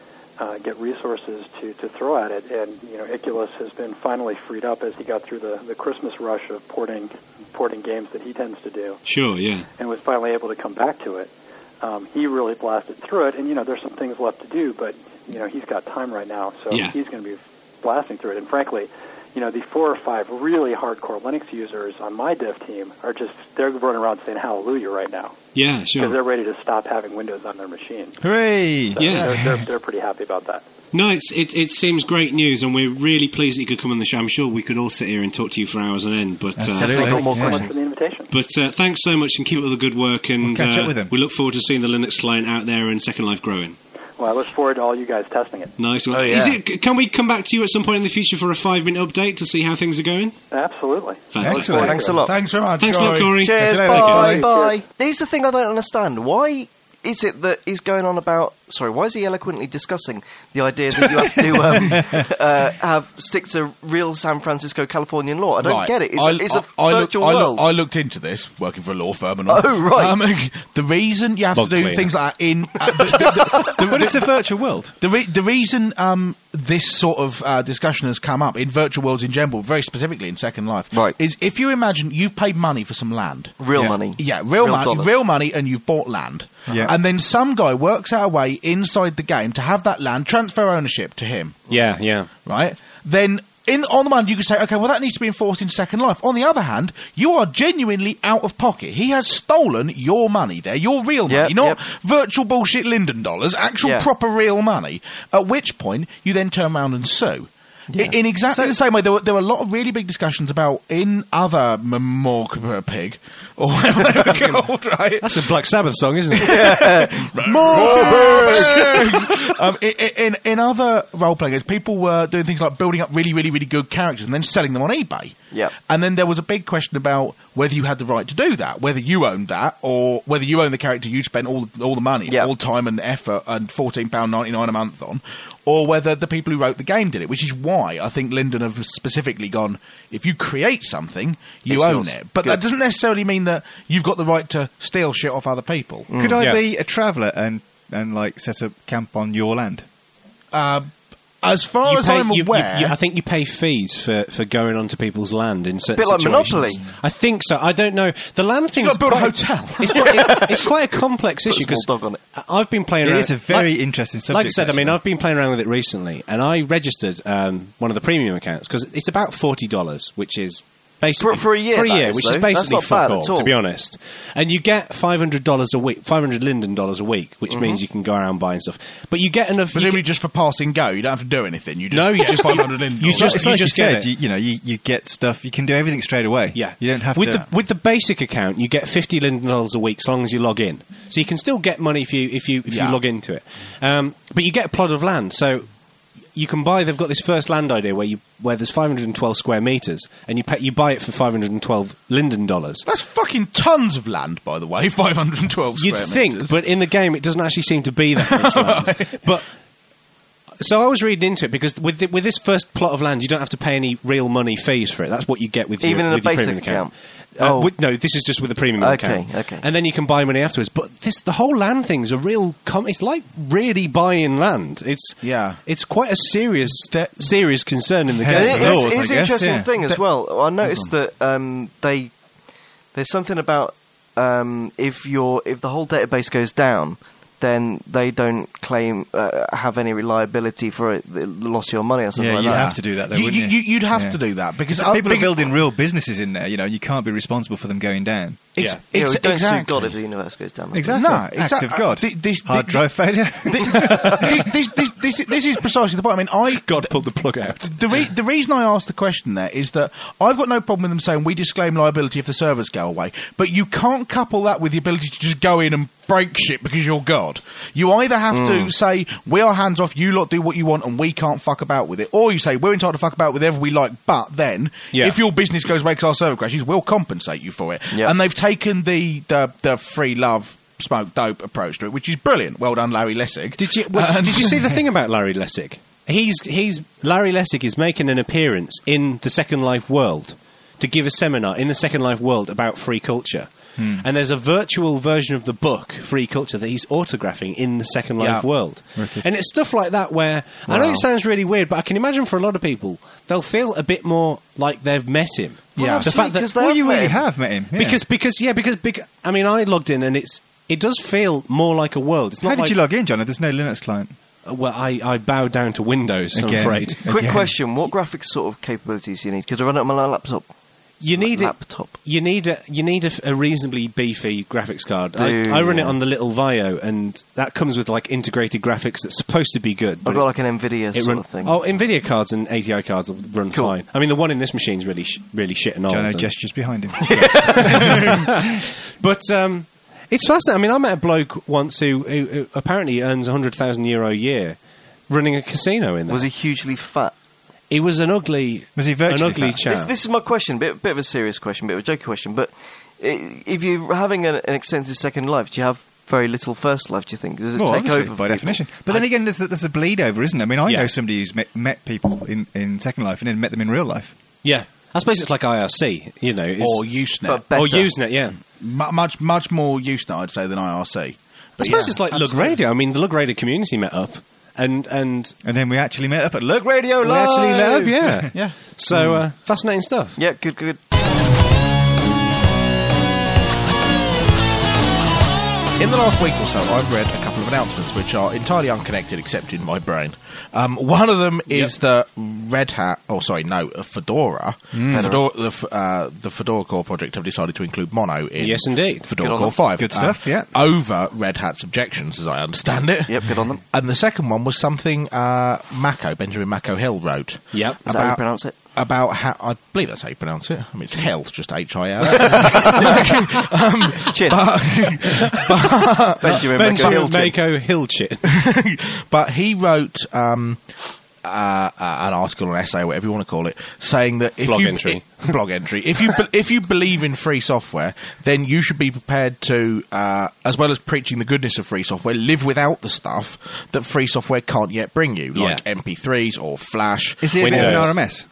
uh, get resources to, to throw at it. And, you know, Iculus has been finally freed up as he got through the, the Christmas rush of porting porting games that he tends to do, Sure, yeah. and was finally able to come back to it. Um, he really blasted through it, and, you know, there's some things left to do, but, you know, he's got time right now, so Yeah. he's going to be blasting through it. And frankly, you know, the four or five really hardcore Linux users on my dev team are just, they're running around saying hallelujah right now, Yeah, because sure. they're ready to stop having Windows on their machine. Hooray! So Yeah. they're, they're, they're pretty happy about that. No, it's, it, it seems great news, and we're really pleased that you could come on the show. I'm sure we could all sit here and talk to you for hours on end, but uh, Absolutely. Thank you Yeah. so much for the invitation. but uh, thanks so much, and keep up the good work. And We'll catch uh, up with him. we look forward to seeing the Linux client out there and Second Life growing. Well, I look forward to all you guys testing it. Nice one. Oh, yeah. Is it? Can we come back to you at some point in the future for a five-minute update to see how things are going? Absolutely. Fantastic. Excellent. Thanks a lot. Thanks very much. Thanks a lot, Corey. Corey. Cheers, Catch you later, bye, Corey. bye. Here's the thing I don't understand. Why is it that he's going on about... Sorry, why is he eloquently discussing the idea that you have to um, uh, have stick to real San Francisco Californian law? I don't Right. get it. It's I, a, it's a I, I looked, virtual I, world. looked, I looked into this, working for a law firm and all. Oh, right. Um, the reason you have Bug to do cleaner. things like that in... Uh, the, the, the, But it's a virtual world. The, re- the reason um, this sort of uh, discussion has come up in virtual worlds in general, very specifically in Second Life, Right. is if you imagine you've paid money for some land. Real Yeah. money. Yeah, real, Real money, dollars. real money, and you've bought land. Yeah. And then some guy works out a way inside the game to have that land transfer ownership to him, Yeah, yeah. right? Then in on the one hand you could say, okay, well that needs to be enforced in Second Life. On the other hand, you are genuinely out of pocket. He has stolen your money there, your real Yep, money, not yep. virtual bullshit Linden dollars, actual Yeah. proper real money. At which point you then turn around and sue. I- In exactly the same way, there were, there were a lot of really big discussions about in other Memorca Pig, or whatever they were called, right? That's a Black Sabbath song, isn't it? um, in, in in other role playing games, people were doing things like building up really, really, really good characters and then selling them on eBay. Yep. And then there was a big question about whether you had the right to do that, whether you owned that, or whether you owned the character you spent all all the money, Yep. all time and effort, and fourteen pound ninety nine a month on, or whether the people who wrote the game did it. Which is why I think Linden have specifically gone: if you create something, you It's own yours. it. But Good. that doesn't necessarily mean that you've got the right to steal shit off other people. Could I Yeah. be a traveller and, and like set up camp on your land? Uh, as far You as pay- I'm you- you- aware, you- I think you pay fees for, for going onto people's land in certain Bit like situations. Monopoly. I think so. I don't know. The land thing gotta is build a quite, hotel. It's quite, it- it's quite a complex Put a issue small because dog on it. I've been playing It around. is a very like- interesting subject. Like I said, I mean, actually. I've been playing around with it recently, and I registered um, one of the premium accounts because it's about forty dollars, which is basically For- for a year, For a that year, is, which though. is That's basically not fuck bad all, at all. to be honest. And you get five hundred dollars a week, five hundred Linden dollars a week, which Mm-hmm. means you can go around buying stuff. But you get enough. You presumably get, just for passing go. You don't have to do anything. You just No, you just- five hundred in. you just- It's you like just you get said, it. you, you know, you, you get stuff, you can do everything straight away. Yeah, You don't have with to... the with the basic account. You get fifty Linden dollars a week, as long as you log in. So you can still get money if you if you if Yeah. you log into it. Um, but you get a plot of land, so you can buy. They've got this first land idea where you where there's five hundred twelve square meters, and you pay, you buy it for five hundred twelve Linden dollars. That's fucking tons of land, by the way. Five hundred and twelve. You'd square think, meters. but in the game, it doesn't actually seem to be that much land. But so I was reading into it because with the, with this first plot of land, you don't have to pay any real money fees for it. That's what you get with Even your, in a with your basic premium account. account? Uh, Oh. with, no, this is just with the premium Okay, account. okay. And then you can buy money afterwards. But this, the whole land thing's a real. Com- it's like really buying land. It's Yeah. It's quite a serious serious concern in the Yes, game. the It- laws, it's I it's an guess, interesting yeah. thing as That- well. I noticed that um, they there's something about um, if your if the whole database goes down, then they don't claim uh, have any reliability for it, the loss of your money or something Yeah, like you'd that. have to do that, though, You, wouldn't you, you? you'd have Yeah. to do that because People uh, are big- building real businesses in there, you know, you can't be responsible for them going down. Ex- Yeah. Yeah, ex- we don't exactly. sue God if the universe goes down. Exactly. No, Act exactly. of God. Th- this- Hard th- drive failure. this, this, this, this is precisely the point. I mean, I God pulled the plug out. The, re- the reason I asked the question there is that I've got no problem with them saying we disclaim liability if the servers go away, but you can't couple that with the ability to just go in and break shit because you're God. You either have to say, we are hands off, you lot do what you want and we can't fuck about with it, or you say, we're entitled to fuck about with whatever we like, but then, Yeah. if your business goes away because our server crashes, we'll compensate you for it. Yeah. And they've taken the, the, the free love, smoke dope approach to it, which is brilliant. Well done, Larry Lessig. Did you what, And- did you see the thing about Larry Lessig? He's he's Larry Lessig is making an appearance in the Second Life world to give a seminar in the Second Life world about free culture. Hmm. And there's a virtual version of the book Free Culture that he's autographing in the Second Life Yeah. world. And it's stuff like that where I know it sounds really weird, but I can imagine for a lot of people they'll feel a bit more like they've met him. Yeah. the fact that because they Well, have you met really him. have met him. Yeah. because because yeah because bec- I mean I logged in and it's it does feel more like a world. It's not How did like, you log in, John? There's no Linux client. Well, I, I bow down to Windows, I'm Again. afraid. Quick Again. question: what graphics sort of capabilities do you need? Because I run it on my laptop. You need it. laptop. You need a you need a, a reasonably beefy graphics card. I, Do I run it you? on the little Vio, and that comes with like integrated graphics that's supposed to be good. But I've got it- like an Nvidia it sort run- of thing. Oh, Nvidia cards and A T I cards will run Cool. fine. I mean, the one in this machine is really sh- really shit and old. Jono and- gestures behind him. But um, it's fascinating. I mean, I met a bloke once who, who, who apparently earns a hundred thousand euro a year running a casino in there. Was he hugely fat? He was an ugly. Was he virtually an ugly fat? chap? This, this is my question. Bit, bit of a serious question, bit of a jokey question. But i- if you're having an, an extensive second life, do you have very little first life? Do you think does it Well, take obviously, over by for people? definition. But then again, there's, a- there's a bleed over, isn't there? I mean, I Yeah. know somebody who's met, met people in, in Second Life and then met them in real life. Yeah, I suppose it's like I R C. You know, it's, Or Usenet. But better. or Usenet. Yeah. Mu much, much more Usenet, I'd say, than I R C. I But suppose yeah, it's like Lug absolutely. Radio. I mean, the Lug Radio community met up, and and And then we actually met up at Lug Radio we Live. actually met up. Yeah, Yeah. So uh, fascinating stuff. Yeah, good, good. In the last week or so, I've read a couple of announcements which are entirely unconnected, except in my brain. Um, one of them is that Red Hat, oh sorry, no, uh, Fedora, Fedora the, f- uh, the Fedora Core project have decided to include Mono in Yes, indeed. Good Fedora on Core them. five. Good stuff, yeah. Over Red Hat's objections, as I understand it. Yep, good on them. And the second one was something uh, Mako, Benjamin Mako Hill wrote. Yep. Is that how you pronounce it? About how, I believe that's how you pronounce it. I mean, it's Hill, it's just H I L. Chin. Benjamin Benjamin McGill. Mako Hillchit. But he wrote um, uh, uh, an article, an essay, whatever you want to call it, saying that if Blog you entry. i- blog entry, if you be- if you believe in free software, then you should be prepared to, uh, as well as preaching the goodness of free software, live without the stuff that free software can't yet bring you, like Yeah. M P threes or Flash. Is he a bit of an Windows. R M S?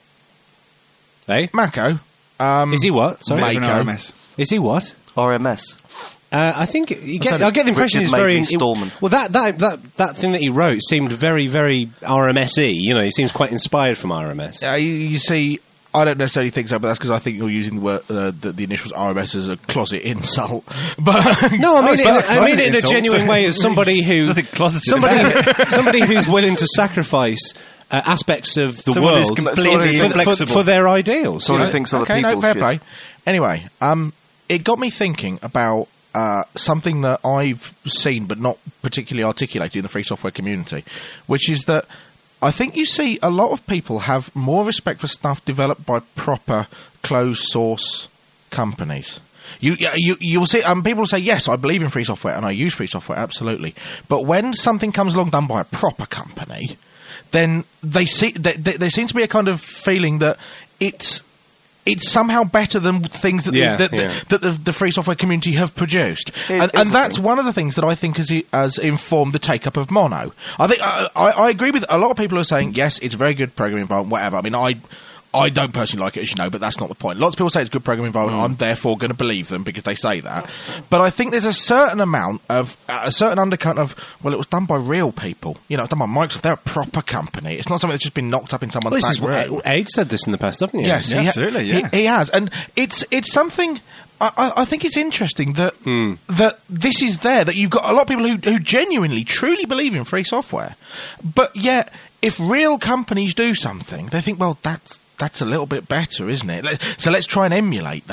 Hey, Mako? Um, is he what? Sorry, Bit of an Mako. R M S. is he what? R M S. Uh, I think you get. said I get the impression Richard he's very. Madeley Stallman. well, that, that that that thing that he wrote seemed very very R M S y. You know, he seems quite inspired from R M S. Uh, you, you see, I don't necessarily think so, but that's because I think you're using the word, uh, the, the initials R M S as a closet insult. But No, I mean, it's it, not a I mean closet it in a insult. genuine way as somebody who Nothing closeted somebody somebody who's willing to sacrifice uh, aspects of the Someone who's world completely for, for, inflexible. for their ideals. Someone you who know? thinks other okay, people no, fair should. play. Anyway, um, it got me thinking about uh, something that I've seen but not particularly articulated in the free software community, which is that I think you see a lot of people have more respect for stuff developed by proper closed source companies. You, you, you'll see, um, people will say, yes, I believe in free software and I use free software, absolutely. But when something comes along done by a proper company, then they see, they, they, there seems to be a kind of feeling that it's, it's somehow better than things that, Yeah, the, that, yeah. that the, the free software community have produced. It and is and a that's thing. one of the things that I think has, has informed the take-up of Mono. I think I, I, I agree with a lot of people who are saying, yes, it's a very good programming environment, whatever. I mean, I I don't personally like it, as you know, but that's not the point. Lots of people say it's a good programming environment. I'm therefore going to believe them because they say that. But I think there's a certain amount of, uh, a certain undercurrent of, well, it was done by real people. You know, it's done by Microsoft. They're a proper company. It's not something that's just been knocked up in someone's Well, this is back what room. Aid said this in the past, haven't you? Yes, Yeah, he ha- absolutely, yeah. he, he has, and it's it's something. I, I I think it's interesting that that this is there. That you've got a lot of people who who genuinely, truly believe in free software, but yet if real companies do something, they think, well, that's that's a little bit better, isn't it? Let- So let's try and emulate that.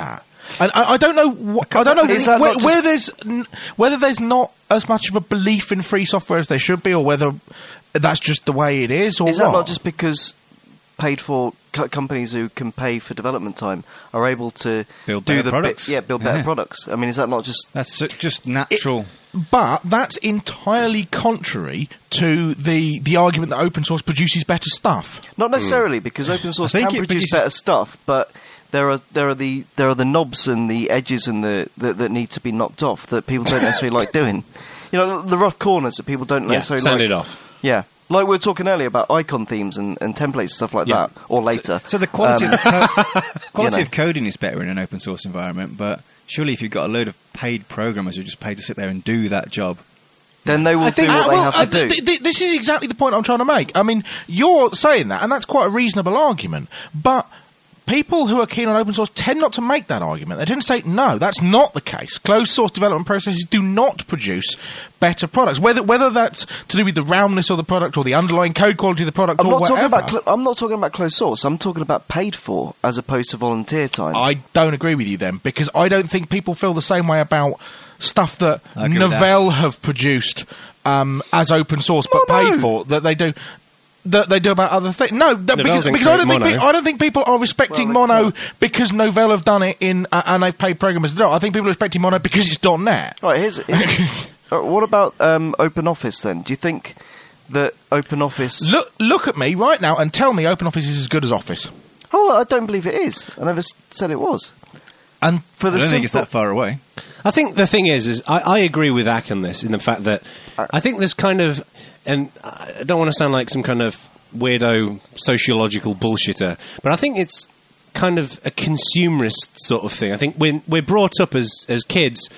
And I, I don't know. Wh- I don't know Is that where, not where there's n- whether there's not as much of a belief in free software as there should be, or whether that's just the way it is, or Is what. that not just because paid for co- companies who can pay for development time are able to Build do better the products. Bit, yeah, build better Yeah. products? I mean, is that not just That's ju- just natural. But that's entirely contrary to the the argument that open source produces better stuff. not necessarily because open source I think can it produce produces- better stuff, but there are there are the there are the knobs and the edges and the that, that need to be knocked off that people don't necessarily like doing. You know, the rough corners that people don't Yeah, necessarily sand like. it off. Yeah. Like we were talking earlier about icon themes and, and templates and stuff like Yeah. that, or later. So the quality, Um, of, co- quality you know. of coding is better in an open source environment, but surely if you've got a load of paid programmers who are just paid to sit there and do that job, then they will I do think, what uh, they well, have uh, to do. th- th- this is exactly the point I'm trying to make. I mean, you're saying that, and that's quite a reasonable argument, but people who are keen on open source tend not to make that argument. They tend to say, no, that's not the case. Closed source development processes do not produce better products, whether whether that's to do with the roundness of the product or the underlying code quality of the product I'm or not whatever. talking about. Cl- I'm not talking about closed source. I'm talking about paid for as opposed to volunteer time. I don't agree with you then, because I don't think people feel the same way about stuff that I agree with that. Novell have produced um, as open source but Oh, no. paid for, that they do. That they do about other things. No, that, because, didn't because I don't create think pe- Mono. I don't think people are respecting Well, they Mono can't. because Novell have done it in uh, and they've paid programmers to do it. I think people are respecting Mono because it's dot net. Right. Here's. here's uh, what about um, OpenOffice then? Do you think that OpenOffice? Look, look at me right now and tell me OpenOffice is as good as Office. Oh, I don't believe it is. I never s- said it was. And For I the don't think it's simple- that far away. I think the thing is, is I, I agree with Ak on this in the fact that I think there's kind of, and I don't want to sound like some kind of weirdo sociological bullshitter, but I think it's kind of a consumerist sort of thing. I think we're, we're brought up as, as kids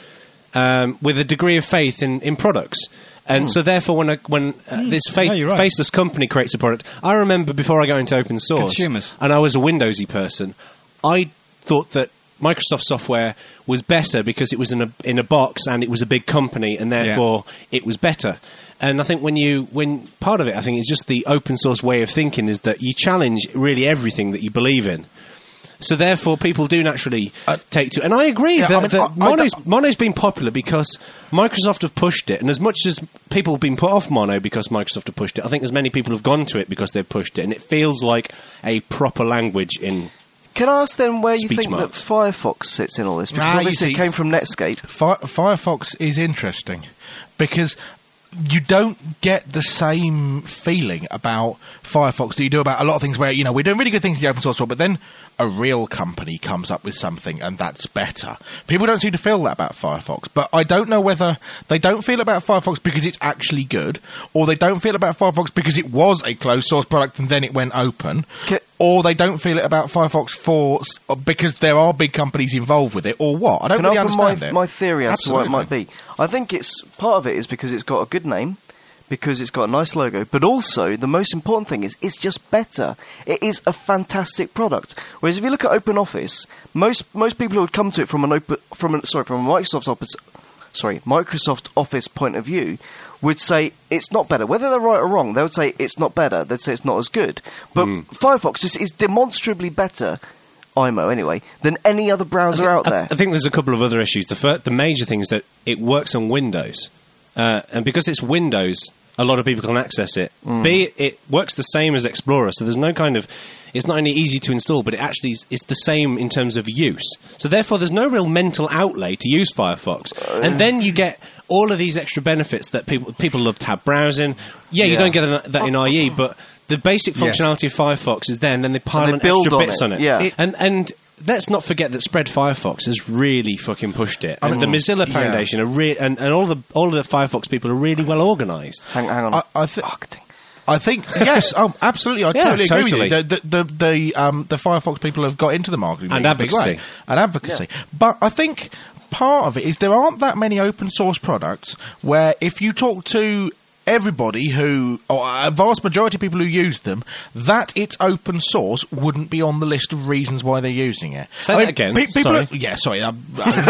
um, with a degree of faith in, in products. And so, therefore, when a, when uh, this faith, No, you're right. faceless company creates a product, I remember before I got into open source, Consumers. and I was a Windowsy person, I thought that Microsoft software was better because it was in a in a box and it was a big company, and therefore it was better. And I think when you when part of it, I think, is just the open source way of thinking is that you challenge really everything that you believe in. So therefore, people do naturally Uh, take to. And I agree yeah, that, I mean, that I- I Mono's, don't- Mono's been popular because Microsoft have pushed it. And as much as people have been put off Mono because Microsoft have pushed it, I think as many people have gone to it because they've pushed it. And it feels like a proper language in. Can I ask then where you Speech think marks. that Firefox sits in all this? Because Ah, you obviously see- it came from Netscape. Fi- Firefox is interesting because you don't get the same feeling about Firefox that you do about a lot of things where, you know, we're doing really good things in the open source world, but then a real company comes up with something and that's better. People don't seem to feel that about Firefox, but I don't know whether they don't feel about Firefox because it's actually good, or they don't feel about Firefox because it was a closed source product and then it went open, Ca- or they don't feel it about Firefox for because there are big companies involved with it, or what? I don't Can really I offer understand my, it. my theory as to what it Absolutely. might be? I think it's part of it is because it's got a good name, because it's got a nice logo, but also the most important thing is it's just better. It is a fantastic product. Whereas if you look at OpenOffice, most most people who would come to it from an open from an, sorry from a Microsoft Office sorry Microsoft Office point of view would say it's not better. Whether they're right or wrong, they would say it's not better. They'd say it's not as good. But Firefox is, is demonstrably better. I M O anyway than any other browser out I, there. I think there's a couple of other issues. The fir- the major thing is that it works on Windows, uh, and because it's Windows, a lot of people can access it. B, it works the same as Explorer, so there's no kind of. It's not only easy to install, but it actually is it's the same in terms of use. So therefore, there's no real mental outlay to use Firefox, and then you get all of these extra benefits that people people love tab browsing. Yeah, you Yeah. don't get that that in I E, but the basic Yes. functionality of Firefox is there, and then they pile And they on build extra on bits it, on it. yeah. It- and and. Let's not forget that Spread Firefox has really fucking pushed it. And the Mozilla yeah. Foundation are re- and, and all the all of the Firefox people are really well organised. hang, hang on, I, I think. marketing. I think yes. Oh, absolutely. I Yeah, totally agree totally. with you. The the, the, the, um, the Firefox people have got into the marketing And in a big advocacy. way. And advocacy. But I think part of it is there aren't that many open source products where if you talk to everybody who, or a vast majority of people who use them, that it's open source wouldn't be on the list of reasons why they're using it. Say that again. people Sorry. Are, yeah, sorry. I,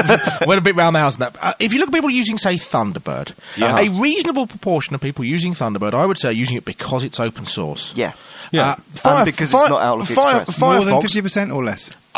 I went a bit round the house on that. Uh, if you look at people using, say, Thunderbird, Yeah. a reasonable proportion of people using Thunderbird, I would say, are using it because it's open source. Yeah. Yeah. Uh, Fire- And because Fire- it's not Outlook Fire- Express. More than Firefox, fifty percent or less?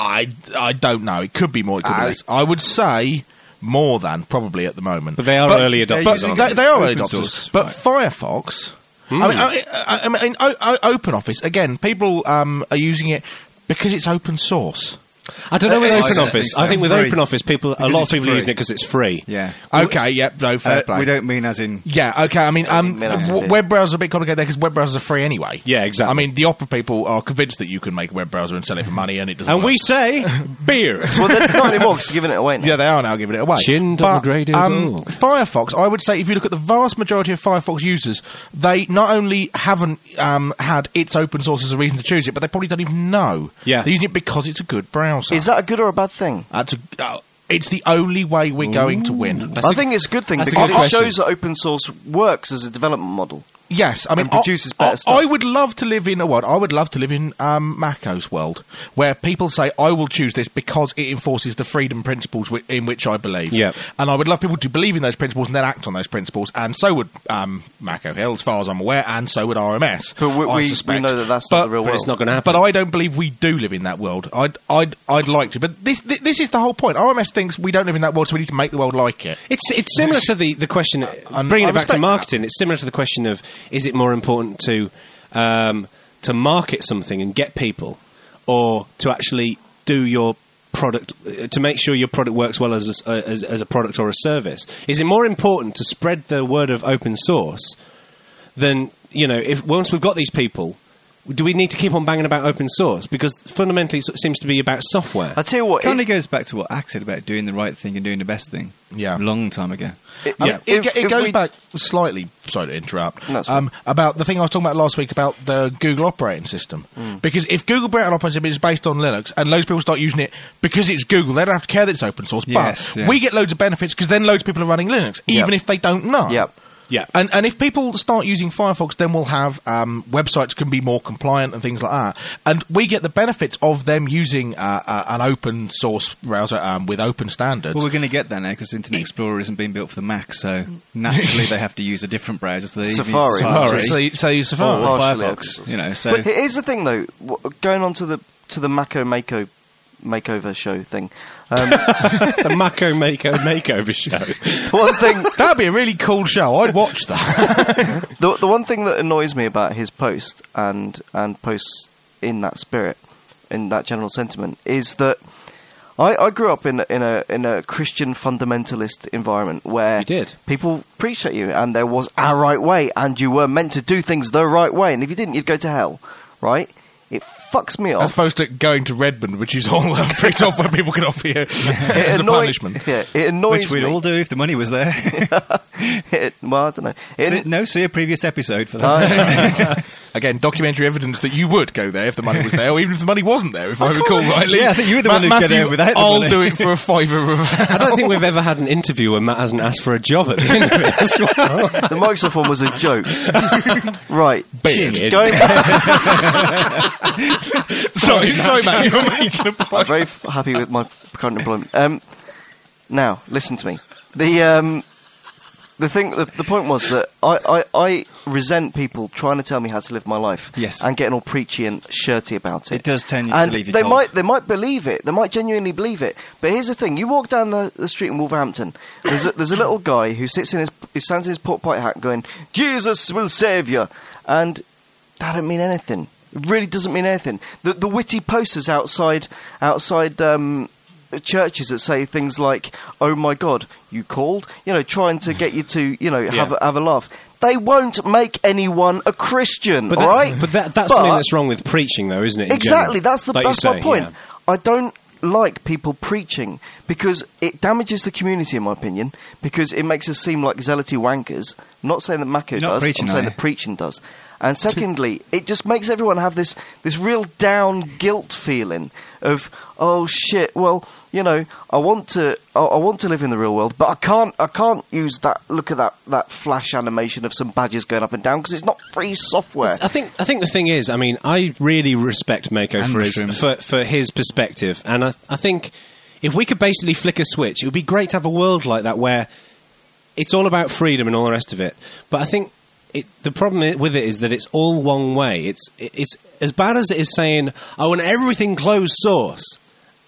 I, I don't know. It could be more. It could be Uh, less. I would say more than probably at the moment. But they are early adopters, But aren't they, they? they are early Open adopters. source, But right. Firefox. I mean, I, I, I mean, o, o, OpenOffice again. People um, are using it because it's open source. I don't know with I OpenOffice. don't think so. I think with Free. OpenOffice, people a Because lot of it's people are free. using it because it's free. Yeah. Okay, yep, no, fair Uh, play. we don't mean as in. Yeah, okay. I mean, um, Yeah, that's w- it. web browsers are a bit complicated there because web browsers are free anyway. Yeah, exactly. I mean, the Opera people are convinced that you can make a web browser and sell it for money, and it doesn't. And work. we say beer. Well, they're not anymore because they're giving it away now. Yeah, they are now giving it away. Chin But, downgraded um, dog. Firefox, I would say, if you look at the vast majority of Firefox users, they not only haven't um, had its open source as a reason to choose it, but they probably don't even know. Yeah. They're using it because it's a good browser. Is that a good or a bad thing? That's a, uh, it's the only way we're going to win. I think it's a good thing that's a because good it question. shows that open source works as a development model. Yes, I mean, And produces I, better I, stuff. I would love to live in a world. I would love to live in um, Macos world, where people say, "I will choose this because it enforces the freedom principles wi- in which I believe." Yep. And I would love people to believe in those principles and then act on those principles. And so would um, Maco Hill, as far as I'm aware, and so would R M S. But we- I we- we suspect. know that that's but, not the real But world. it's not going to happen. But I don't believe we do live in that world. I'd, I'd, I'd like to. But this, this is the whole point. R M S thinks we don't live in that world, so we need to make the world like it. It's it's similar to the, the question, and bringing I it back to respect marketing, it's similar to the question of, is it more important to um, to market something and get people, or to actually do your product, uh, to make sure your product works well as a, as, as a product or a service? Is it more important to spread the word of open source than, you know, if once we've got these people, do we need to keep on banging about open source? Because fundamentally it seems to be about software. I tell you what, It only it, goes back to what Axe said about doing the right thing and doing the best thing. Yeah. A long time ago. it, Yeah, if- it, it if goes we- back slightly. Sorry to interrupt. No, it's fine. um, about the thing I was talking about last week about the Google operating system. Mm. Because if Google operating system is based on Linux and loads of people start using it because it's Google, they don't have to care that it's open source. Yes, but yeah. we get loads of benefits because then loads of people are running Linux, even Yep. if they don't know. Yep. Yeah. And and if people start using Firefox, then we'll have um, websites can be more compliant and things like that. And we get the benefits of them using uh, uh, an open source browser um, with open standards. Well, we're going to get there now because Internet Explorer isn't being built for the Mac, so naturally they have to use a different browser. So they use Safari. Safari. So, you- so you Safari. Or Oh, partially Firefox, open. you know. So But here's the thing, though. W- Going on to the to the Mako Mako makeover show thing. Um, The Mako Mako Makeover Show. one thing, That'd be a really cool show. I'd watch that. the, the one thing that annoys me about his post and and posts in that spirit, in that general sentiment, is that I, I grew up in in a in a Christian fundamentalist environment where You did. people preached at you, and there was a right way, and you were meant to do things the right way, and if you didn't, you'd go to hell. Right? It fucks me off. As opposed to going to Redmond, which is all uh, pretty off where people can offer you as a annoy- punishment. Yeah, it annoys which we'd me. all do if the money was there. It- well, I don't know. It, See- no, see a previous episode for that. Again, documentary evidence that you would go there if the money was there, or even if the money wasn't there, if I, recall rightly. Yeah, I think you were the Ma- one who'd get Matthew, there without the I'll money. do it for a fiver of I don't think we've ever had an interview where Matt hasn't asked for a job at the end of it as well. the Microsoft one was a joke. Right. Beard. Going, sorry, sorry, Matt, you're making a point. I'm very f- happy with my current employment. Um, now, listen to me. The um, the thing, the, the point was that I, I, I resent people trying to tell me how to live my life. Yes. And getting all preachy and shirty about it. It does tend to and leave you they cold. might they might believe it. They might genuinely believe it. But here's the thing: you walk down the, the street in Wolverhampton. There's a, there's a little guy who sits in his who stands in his pork pie hat, going, "Jesus will save you," and that don't mean anything. It really doesn't mean anything. The the witty posters outside outside um, churches that say things like, "Oh my God, you called?" You know, trying to get you to you know have a, have a laugh. They won't make anyone a Christian, But all that's, right? but that, that's But- something that's wrong with preaching, though, isn't it? in Exactly, general? that's the Like you that's my say, point. yeah. I don't like people preaching because it damages the community, in my opinion, because it makes us seem like zealoty wankers. I'm not saying that Mako You're not does, preaching, I'm saying are that you? preaching does. And secondly, it just makes everyone have this, this real down guilt feeling of, oh shit, well, you know, I want to I, I want to live in the real world, but I can't I can't use that look at that, that flash animation of some badges going up and down because it's not free software. I think I think the thing is, I mean, I really respect Mako And for his mushrooms. for, for his perspective, and I, I think if we could basically flick a switch, it would be great to have a world like that where it's all about freedom and all the rest of it. But I think it, the problem i- with it is that it's all one way. It's it, it's as bad as it is saying I want everything closed source,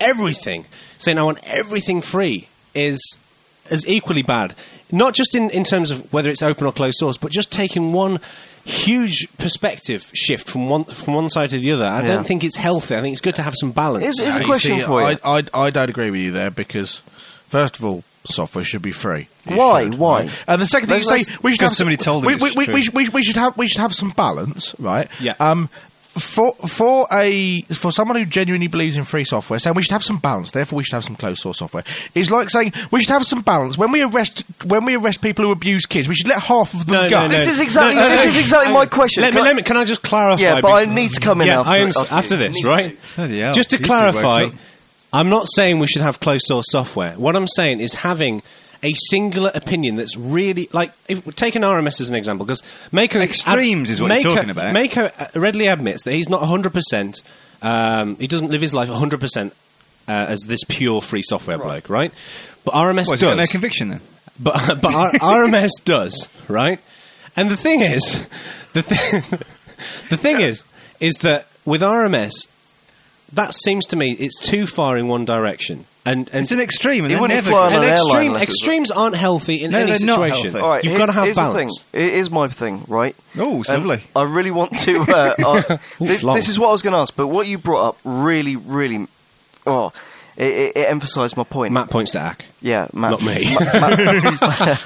everything, saying I want everything free, is is equally bad. Not just in, in terms of whether it's open or closed source, but just taking one huge perspective shift from one from one side to the other. I Yeah. don't think it's healthy. I think it's good to have some balance. Here's, here's a You question see, for you. I, I, I don't agree with you there because, first of all, software should be free. It Why? should, Why? right? And the second thing you Let's- say, we should because have somebody told them we, it's we, we, true. we, should- we, we should have we should have some balance, right? Yeah. Um, for for a for someone who genuinely believes in free software, saying we should have some balance, therefore we should have some closed source software, is like saying we should have some balance when we arrest when we arrest people who abuse kids. We should let half of them No, go. no, no. This is exactly No, no, this no. is exactly Hang my on. question. Let Can me, I- let me, can I just clarify? Yeah, but I before- need to come in yeah, after- I understand, after after you. this, Need right? Bloody hell. Just to Jesus, woke clarify, up. I'm not saying we should have closed source software. What I'm saying is having a singular opinion that's really like if take an R M S as an example because Mako Extremes is what you're Mako- talking about. Mako uh, readily admits that he's not one hundred percent. Um, he doesn't live his life one hundred percent uh, as this pure free software bloke, right? But R M S What, has he got does. no conviction then? But but R- RMS does, right? And the thing is, the thing, the thing is, is that with R M S, that seems to me it's too far in one direction. And, and It's an extreme, and He they're wouldn't never. fly on and an airline extreme, unless it's- extremes aren't healthy in No, any they're not situation. healthy. All right, You've here's, got to have here's balance. The thing. It is my thing, right? Oh, it's And lovely. I really want to. Uh, uh, this, long. this is what I was going to ask, but what you brought up really, really, oh, it, it, it emphasised my point. Matt points to Ack. Yeah, Matt. Not me. Ma- Matt-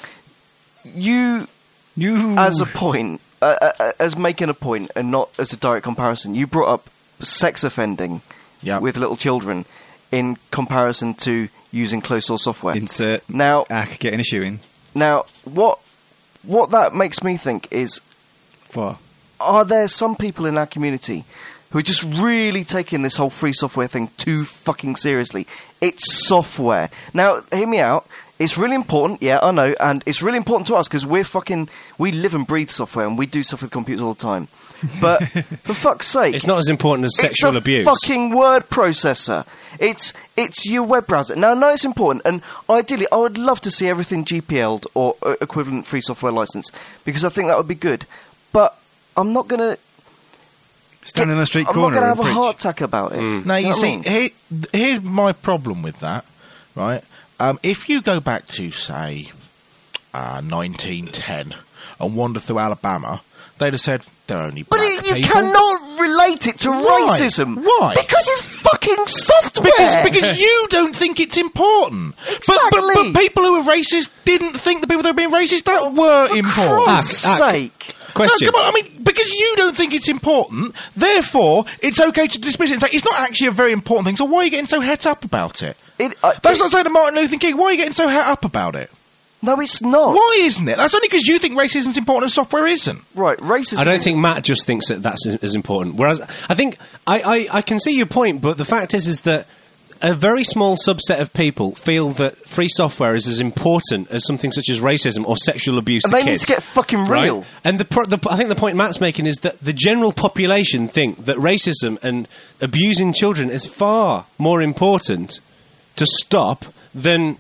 you, You as a point, uh, uh, as making a point, and not as a direct comparison. You brought up sex offending Yep. with little children in comparison to using closed source software. insert Now, Ack getting a shoe in. now, what what that makes me think is, What? are there some people in our community who are just really taking this whole free software thing too fucking seriously? It's software. Now, hear me out. It's really important, yeah, I know, and it's really important to us because we're fucking, we live and breathe software and we do stuff with computers all the time. But, for fuck's sake. It's not as important as sexual it's a abuse. fucking word processor. It's it's your web browser. Now, I know it's important, and ideally, I would love to see everything G P L'd or uh, equivalent free software license because I think that would be good. But I'm not going to Standing on the street I'm corner. not going to and have a preach. heart attack about it. Mm. Now, Do you know what I see, mean? here, here's my problem with that, right? Um, if you go back to, say, uh, nineteen ten and wander through Alabama, they'd have said they're only But black it, you people. cannot relate it to Why? racism. Why? Because it's fucking software. Because, because you don't think it's important. But, but, Exactly. but people who are racist didn't think the people that were being racist that were For important. Christ's Ack, ack. sake. Question. No, come on, I mean, because you don't think it's important, therefore it's okay to dismiss it and say it's not actually a very important thing, so why are you getting so het up about it? It, uh, That's it- not saying to Martin Luther King, why are you getting so het up about it? No, it's not. Why isn't it? That's only because you think racism's important and software isn't. Right, racism. I don't think Matt just thinks that that's as important. Whereas I think I, I, I can see your point, but the fact is is that a very small subset of people feel that free software is as important as something such as racism or sexual abuse And to they need kids. to get fucking right? real. And the, pro- the I think the point Matt's making is that the general population think that racism and abusing children is far more important to stop than.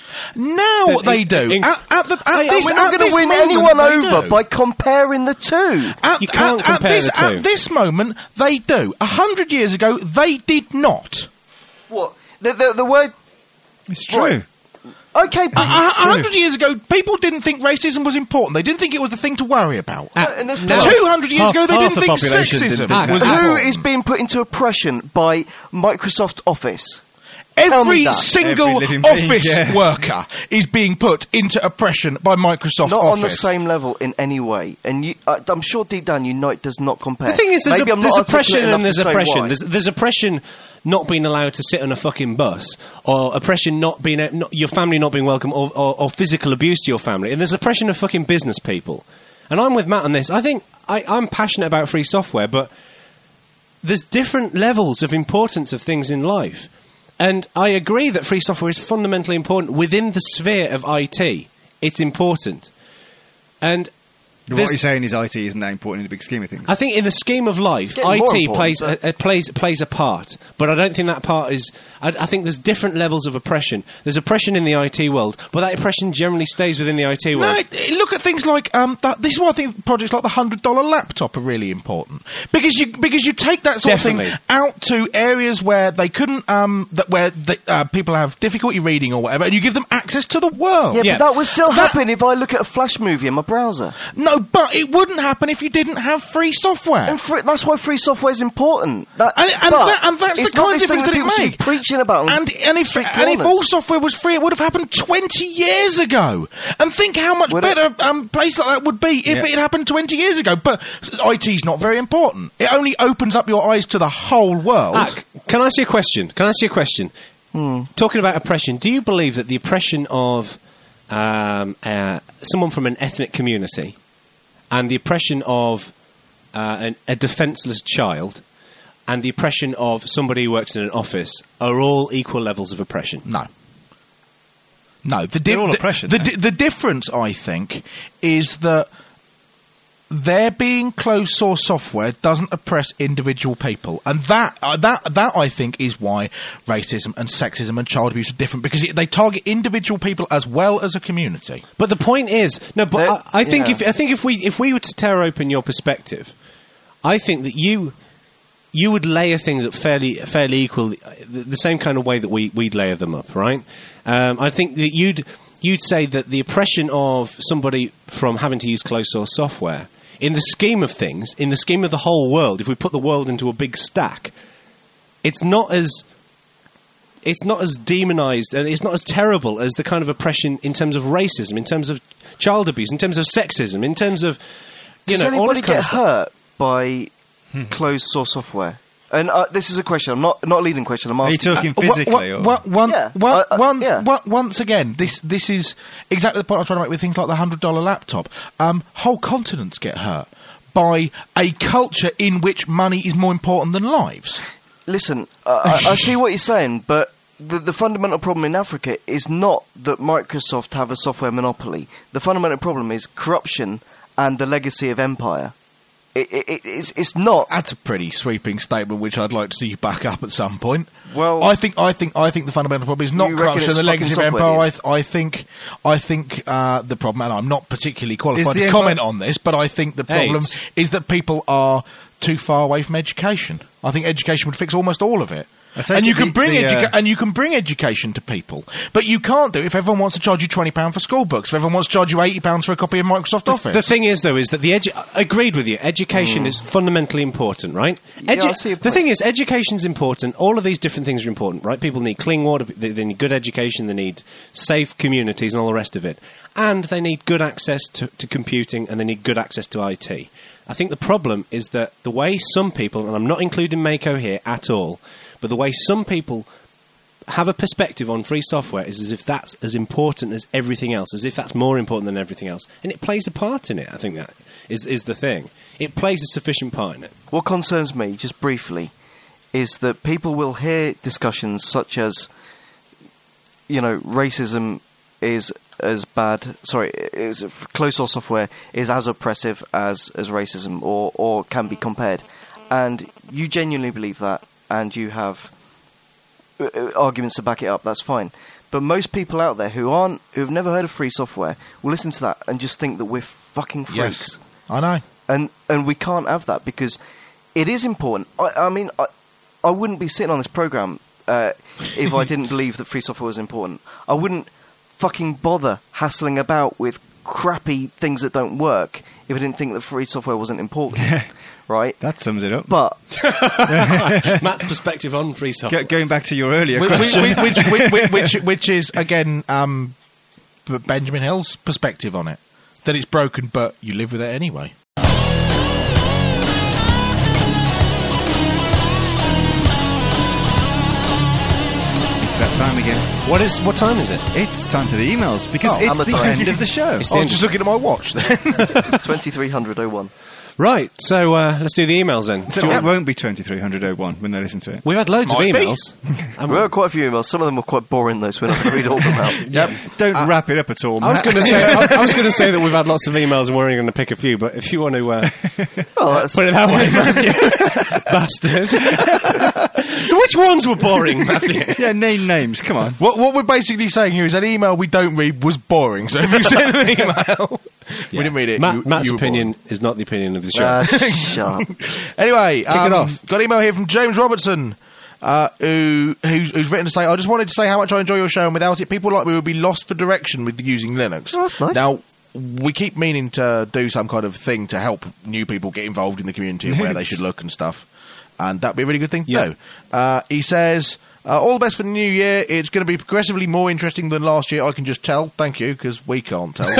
Now The- they do. in- at, at the, at Hey, this, we're not at going to this win moment, anyone they over do. by comparing the two. At, You can't at, compare at this, the two. At this moment, they do. A hundred years ago, they did not. What? The, the, the word... It's true. Right. Okay, but... A a hundred years ago, people didn't think racism was important. They didn't think it was the thing to worry about. and there's now- Two hundred years half- ago, they half didn't the think population sexism didn't think was that. who important. is being put into oppression by Microsoft Office? Tell Every me that. single Every living being, office yeah. worker is being put into oppression by Microsoft Not Office. on the same level in any way. And you, uh, I'm sure deep down you know it does not compare. The thing is, there's, Maybe a, I'm there's not oppression articulate and enough there's to say oppression. why. There's, there's oppression not being allowed to sit on a fucking bus, or oppression not being a, not, your family not being welcome, or, or, or physical abuse to your family. And there's oppression of fucking business people. And I'm with Matt on this. I think I, I'm passionate about free software, but there's different levels of importance of things in life. And I agree that free software is fundamentally important within the sphere of I T. It's important. And What there's- you're saying is I T isn't that important in the big scheme of things. I think in the scheme of life, getting more I T important, plays but- a, a plays plays a part, but I don't think that part is. I, I think there's different levels of oppression. There's oppression in the I T world, but that oppression generally stays within the I T No, world. it- look at things like um, that, this is why I think projects like the hundred dollar laptop are really important because you because you take that sort Definitely. of thing out to areas where they couldn't um, that where the, uh, people have difficulty reading or whatever, and you give them access to the world. Yeah, Yeah. but that would still That- happen if I look at a Flash movie in my browser. No, but it wouldn't happen if you didn't have free software. And free, that's why free software is important. That, And, and, but that, and that's it's the not kind of this thing difference that people it should be makes. preaching about. And, and, if, street and if corners. all software was free, it would have happened twenty years ago. And think how much Would it? better a um, place like that would be if Yeah. it had happened twenty years ago. But I T's not very important. It only opens up your eyes to the whole world. Ah, c- can I ask you a question? Can I ask you a question? Talking about oppression, do you believe that the oppression of um, uh, someone from an ethnic community and the oppression of uh, an, a defenceless child and the oppression of somebody who works in an office are all equal levels of oppression? No. No, the, di- They're all the, oppression, the, though. di- the difference, I think, is that there being closed source software doesn't oppress individual people, and that uh, that that I think is why racism and sexism and child abuse are different, because it, they target individual people as well as a community. But the point is, no. But That- I, I think yeah. if I think if we if we were to tear open your perspective, I think that you you would layer things up fairly fairly equal, the, the same kind of way that we we'd layer them up, right? Um, I think that you'd you'd say that the oppression of somebody from having to use closed source software, in the scheme of things, in the scheme of the whole world, if we put the world into a big stack, it's not as it's not as demonized and it's not as terrible as the kind of oppression in terms of racism, in terms of child abuse, in terms of sexism, in terms of you Does know all anybody this kind get of stuff. hurt by closed source software? And uh, this is a question. I'm not not a leading question. I'm Are you asking. talking Uh, physically? wa- or? wa- one- Yeah. one- Uh, uh, one- yeah. one- once again, this this is exactly the point I was trying to make with things like the hundred dollar laptop. Um, whole continents get hurt by a culture in which money is more important than lives. Listen, uh, I, I see what you're saying, but the, the fundamental problem in Africa is not that Microsoft have a software monopoly. The fundamental problem is corruption and the legacy of empire. It, it, it, it's, it's not. That's a pretty sweeping statement, which I'd like to see you back up at some point. Well- I think, I think, I think the fundamental problem is not You reckon corruption, it's the legacy of fucking empire. software, I, yeah? th- I think, I think uh, the problem, and I'm not particularly qualified the to empire- comment on this, but I think the problem AIDS. is that people are too far away from education. I think education would fix almost all of it. I take And you it can the- bring the, educa- uh, and you can bring education to people, but you can't do it if everyone wants to charge you twenty pounds for school books. If everyone wants to charge you eighty pounds for a copy of Microsoft Office. The thing is, though, is that the edu- I agreed with you. Education is fundamentally important, right? Yeah, I see your the point. thing is, education's important. All of these different things are important, right? People need clean water. They, they need good education. They need safe communities and all the rest of it. And they need good access to, to computing, and they need good access to I T. I think the problem is that the way some people, and I'm not including Mako here at all, but the way some people have a perspective on free software is as if that's as important as everything else, as if that's more important than everything else. And it plays a part in it, I think that is, is the thing. It plays a sufficient part in it. What concerns me, just briefly, is that people will hear discussions such as, you know, racism is as bad. Sorry, is closed source software is as oppressive as as racism, or or can be compared, and you genuinely believe that, and you have uh, uh, arguments to back it up. That's fine. But most people out there who aren't, who have never heard of free software, will listen to that and just think that we're fucking freaks. yes, I know. And and we can't have that because it is important. I, I mean, I, I wouldn't be sitting on this program uh, if I didn't believe that free software was important. I wouldn't fucking bother hassling about with crappy things that don't work if I didn't think that free software wasn't important, right? That sums it up. But Matt's perspective on free software. Go- going back to your earlier Which, question. which, which, which, which, which is again um, B- Benjamin Hill's perspective on it, that it's broken, but you live with it anyway. It's that time again. What is? What time is it? It's time for the emails because Oh, it's hammer the time. end of the show. It's I the was end. just looking at my watch then. twenty-three hundred oh one. Right, so uh, let's do the emails then. So it won't be twenty-three hundred oh one when they listen to it. We've had loads Might of be. emails. And We had quite a few emails. Some of them were quite boring, though, so we're not going to read all of them out. Yep. Don't wrap it up at all, I was Matt. going to say, I, I was going to say that we've had lots of emails and we're only going to pick a few. But if you want to uh, Well, that's, put it that way, Matthew, bastard. So which ones were boring, Matthew? Yeah, name names. Come on. What what we're basically saying here is an email we don't read was boring. So if you send an email, We didn't read it. Matt, You- Matt's you were opinion is not the opinion of the show. Uh, shut up. Anyway, um, it off. got an email here from James Robertson, uh, who who's, who's written to say, I just wanted to say how much I enjoy your show, and without it, people like me would be lost for direction with using Linux. Oh, that's nice. Now, we keep meaning to do some kind of thing to help new people get involved in the community and where they should look and stuff, and that'd be a really good thing to Yeah. do. Uh, he says... Uh, all the best for the new year. It's going to be progressively more interesting than last year. I can just tell. Thank you, because we can't tell.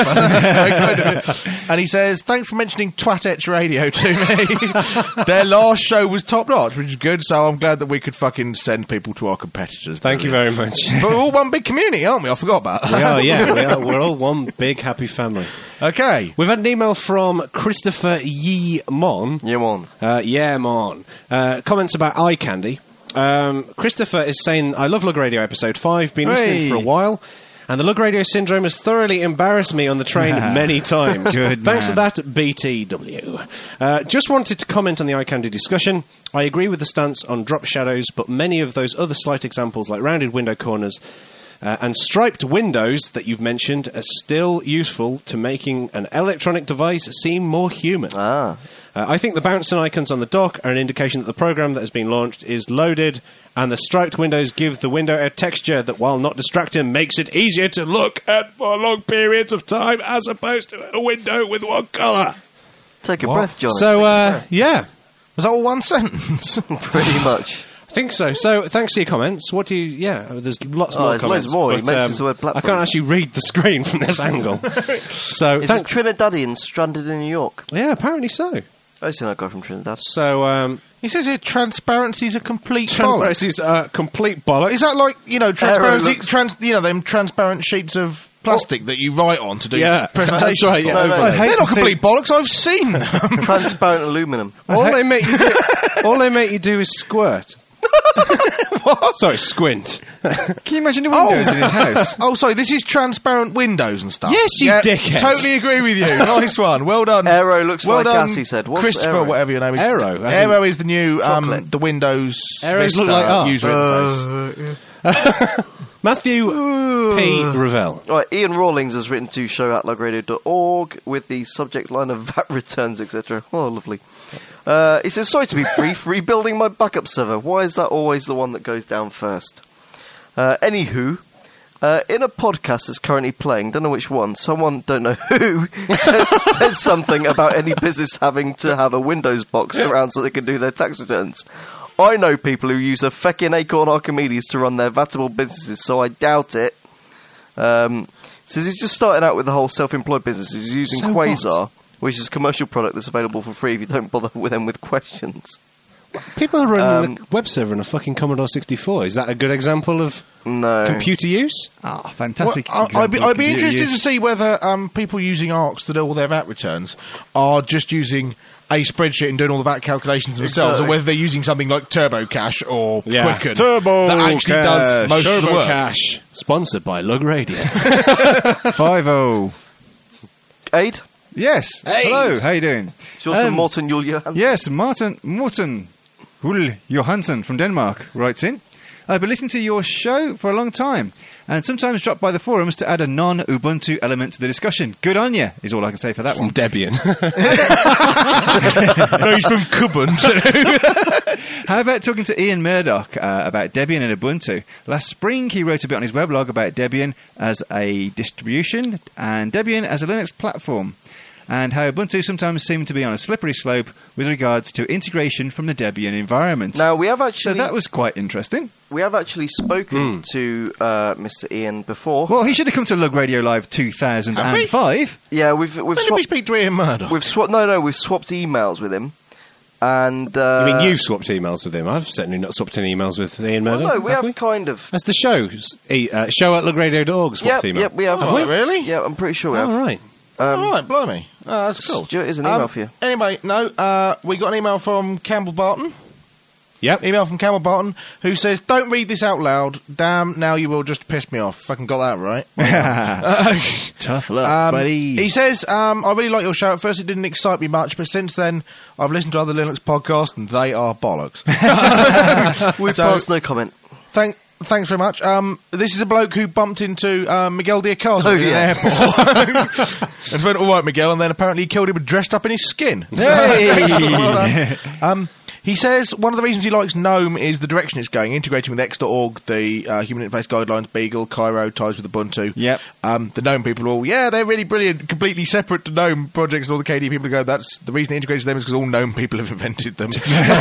And he says, thanks for mentioning Twatech Radio to me. Their last show was top notch, which is good, so I'm glad that we could fucking send people to our competitors. Thank you Brilliant. very much. But we're all one big community, aren't we? I forgot about that. We are, yeah. We are, we're all one big happy family. Okay. We've had an email from Christopher Yee Mon. Yeah, on. Uh, yeah, Mon. Uh, comments about eye candy. Um, Christopher is saying, I love Lug Radio episode five, been listening Hey. for a while, and the Lug Radio syndrome has thoroughly embarrassed me on the train many times. Good Thanks man. for that, B T W. Uh, just wanted to comment on the eye candy discussion. I agree with the stance on drop shadows, but many of those other slight examples like rounded window corners Uh, and striped windows that you've mentioned are still useful to making an electronic device seem more human. Ah. Uh, I think the bouncing icons on the dock are an indication that the program that has been launched is loaded, and the striped windows give the window a texture that, while not distracting, makes it easier to look at for long periods of time as opposed to a window with one colour. Take a What? breath, John. So, uh, yeah, Was that all one sentence? Pretty much. I think so. So, thanks for your comments. What do you... Yeah, there's lots Oh, more there's comments. loads more. He but, mentions the word I Blackberry. can't actually read the screen from this angle. So, Is thanks... it Trinidadian stranded in New York? Yeah, apparently so. I've seen that guy from Trinidad. So, um... He says here transparency's a complete bollocks. Transparency's uh, complete bollocks. Is that like, you know, transparency, looks- trans, you know, them transparent sheets of plastic that you write on to do Yeah, presentations? that's right, yeah. No, no, overlay. no. They're hate not to complete bollocks, I've seen them. Transparent aluminum. All they make you do, all they make you do is squirt. What? Sorry, squint. Can you imagine the windows in his house? Oh, sorry, this is transparent windows and stuff. Yes, you yeah, dickhead. Totally agree with you. Nice one. Well done. Aero looks well like done, us, he said. What's Christopher, Aero? whatever your name is. Aero, as Aero is the new, um, chocolate. the Windows Aeros Vista look like art. user interface. Matthew P. Ravel. Right, Ian Rawlings has written to show at lugradio dot org with the subject line of V A T returns, et cetera. Oh, lovely. Uh, he says, sorry to be brief, rebuilding my backup server. Why is that always the one that goes down first? Uh, anywho, uh, in a podcast that's currently playing, don't know which one, someone, don't know who, said, said something about any business having to have a Windows box around so they can do their tax returns. I know people who use a feckin' Acorn Archimedes to run their vatable businesses, so I doubt it. Um, says he's just starting out with the whole self-employed business. He's using So Quasar, what? which is a commercial product that's available for free if you don't bother with them with questions. People are running Um, a web server on a fucking Commodore sixty-four. Is that a good example of No. computer use? Ah, fantastic. Well, I- I'd be, example of I'd be computer interested use. to see whether um, people using ARCs to do all their V A T returns are just using a spreadsheet and doing all the V A T calculations themselves, Exactly. or whether they're using something like TurboCache or Yeah. Quicken Turbo that actually does most of the work. Cash. Sponsored by Lug Radio. Five oh. Aid? Yes. Hello. How you doing? It's yours from Um, Morten Jul Johansen. Yes, Martin Morten Hul Johansen from Denmark writes in. I've been listening to your show for a long time, and sometimes drop by the forums to add a non-Ubuntu element to the discussion. Good on you, is all I can say for that From one. Debian. No, he's from Kubuntu. How about talking to Ian Murdoch uh, about Debian and Ubuntu? Last spring, he wrote a bit on his weblog about Debian as a distribution and Debian as a Linux platform, and how Ubuntu sometimes seemed to be on a slippery slope with regards to integration from the Debian environment. Now, we have so actually that was quite interesting. we have actually spoken to uh, Mister Ian before. Well, he should have come to Lug Radio Live two thousand five. Yeah, we've we've When did we swapped. speak to Ian Murdoch? We've swapped. No, no, we've swapped emails with him. And uh, I mean, you've swapped emails with him. I've certainly not swapped any emails with Ian well, Murdoch. no, we have have we? kind of. That's the show. E- Uh, show at lugradio dot org swapped Yep, email. yep, we have. Oh, really? Yeah, I'm pretty sure we Oh, have. right. Um, All right, blimey. Oh, that's cool. Stuart, here's an email Um, for you. Anyway, no, uh, we got an email from Campbell Barton. Yep. Email from Campbell Barton, who says, don't read this out loud. Damn, now you will just piss me off. Fucking got that right. Tough luck, Um, buddy. he says, um, I really like your show. At first it didn't excite me much, but since then I've listened to other Linux podcasts and they are bollocks. We've so- passed no comment. Thank, thanks very much. Um, this is a bloke who bumped into uh, Miguel Diaz-Canel Oh, in yeah. an airport. And went, all right, Miguel, and then apparently he killed him dressed up in his skin. Hey! Well done. um, he says one of the reasons he likes GNOME is the direction it's going, integrating with X dot org, the uh, Human Interface Guidelines, Beagle, Cairo, ties with Ubuntu. Yep. Um, the GNOME people are all, yeah, they're really brilliant, completely separate to GNOME projects, and all the K D E people go, that's the reason they integrated them is because all GNOME people have invented them.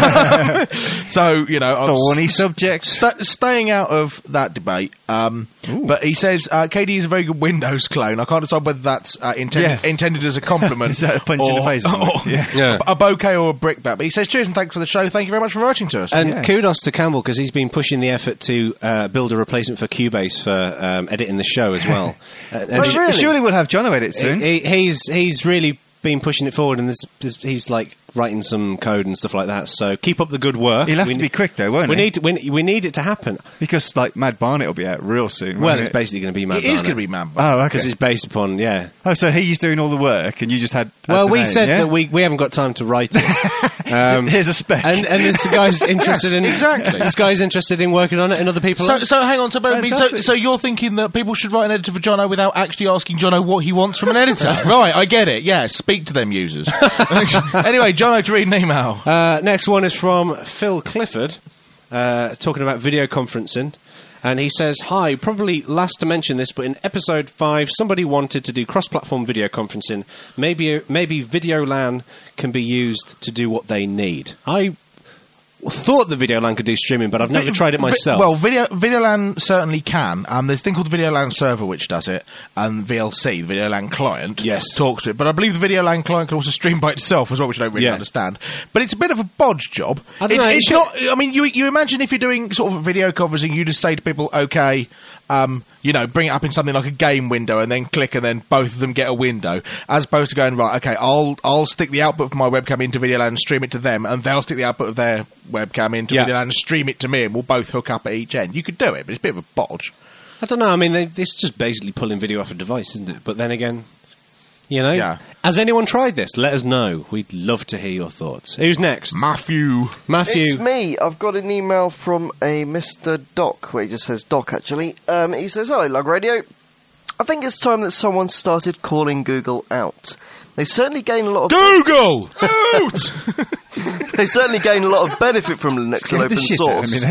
So, you know... I'm Thorny s- subject. sta- staying out of that debate, um, but he says uh, K D E is a very good Windows clone. I can't decide whether that's uh, intended, Yeah. intended as a compliment Is that a punch or, in the face? or Yeah. Yeah. a bouquet or a brickbat. But he says, cheers and thanks for the show. Thank you very much for writing to us. And Yeah. kudos to Campbell because he's been pushing the effort to uh, build a replacement for Cubase for um, editing the show as well. Uh, and Well, sh- really? Surely we'll have John edit soon. he, he's he's really been pushing it forward, and there's, there's, he's like writing some code and stuff like that. So keep up the good work. He'll have We to ne- be quick though, won't We he? need to, we, we need it to happen. Because like Mad Barnet will be out real soon. Well, won't it's it? basically going to be Mad it is going to be man. Oh, okay. because it's based upon yeah. Oh, so he's doing all the work, and you just had. had Well, the we name, said yeah? that we we haven't got time to write it. Um, Here's a spec. and and this guy's interested in exactly. This guy's interested in working on it, and other people. So, aren't. so hang on, so, but, I mean, so, Fantastic. so you're thinking that people should write an editor for Jono without actually asking Jono what he wants from an editor? Right, I get it. Yeah, speak to them users. Anyway, Jono, to read an email. Uh, next one is from Phil Clifford, uh, talking about video conferencing. And he says, hi, probably last to mention this, but in episode five, somebody wanted to do cross-platform video conferencing. Maybe maybe VideoLAN can be used to do what they need. I thought that VideoLAN could do streaming, but I've never Vi- tried it vi- myself. Well, Video VideoLAN certainly can. Um, there's a thing called the VideoLAN server which does it, and V L C, the VideoLAN client, Yes. talks to it. But I believe the VideoLAN client can also stream by itself as well, which I don't really Yeah. understand. But it's a bit of a bodge job. I don't it's know, it's it not. I mean, you you imagine if you're doing sort of video conferencing, you just say to people, okay. Um, you know, bring it up in something like a game window, and then click, and then both of them get a window, as opposed to going right. Okay, I'll I'll stick the output from my webcam into VideoLAN and stream it to them, and they'll stick the output of their webcam into Yeah. VideoLAN and stream it to me, and we'll both hook up at each end. You could do it, but it's a bit of a bodge. I don't know. I mean, they, it's just basically pulling video off a device, isn't it? But then again, you know, Yeah. has anyone tried this? Let us know. We'd love to hear your thoughts. Who's next? Matthew. Matthew. It's me. I've got an email from a Mister Doc, where he just says Doc, actually. Um, he says, hello, Log Radio. I think it's time that someone started calling Google out. They certainly gain a lot of... Google out. They certainly gain a lot of benefit from Linux and Scared the open shit out of source.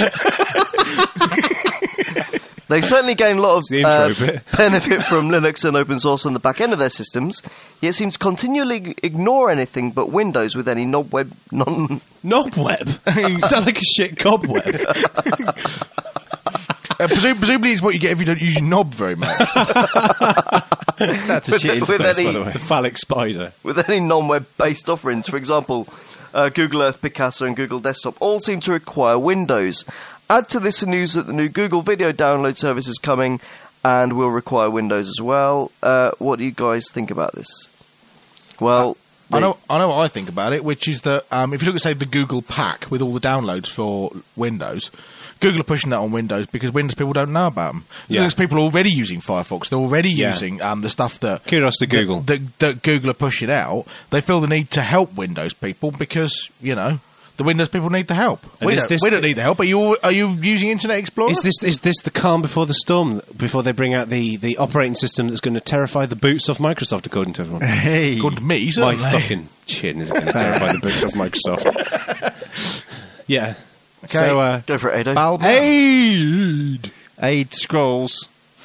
me then. They certainly gain a lot of the intro uh, bit. benefit from Linux and open source on the back end of their systems, yet seem to continually ignore anything but Windows with any knob web non... Knobweb. Sound like a shit cobweb. Uh, presum- presumably, it's what you get if you don't use your knob very much. That's a With- shit with interface, any- by the way. The phallic spider. with any non-web based offerings. For example, uh, Google Earth, Picasa and Google Desktop all seem to require Windows. Add to this the news that the new Google Video download service is coming and will require Windows as well. Uh, what do you guys think about this? Well, I they- know, I know what I think about it, which is that um, if you look at, say, the Google Pack with all the downloads for Windows, Google are pushing that on Windows because Windows people don't know about them. Yeah. There's people already using Firefox. They're already Yeah. using um, the stuff that Kudos to Google. that, that, that Google are pushing out. They feel the need to help Windows people because you know the Windows people need the help. And We is don't, this we don't the- need the help. Are you are you using Internet Explorer? Is this is this the calm before the storm? Before they bring out the, the operating system that's going to terrify the boots off Microsoft, according to everyone. Hey. Good to me, My certainly. fucking chin is going to terrify the boots off Microsoft. Yeah. Okay. So, uh, go for it, Ado. Balb- Aid. Aid Scrolls.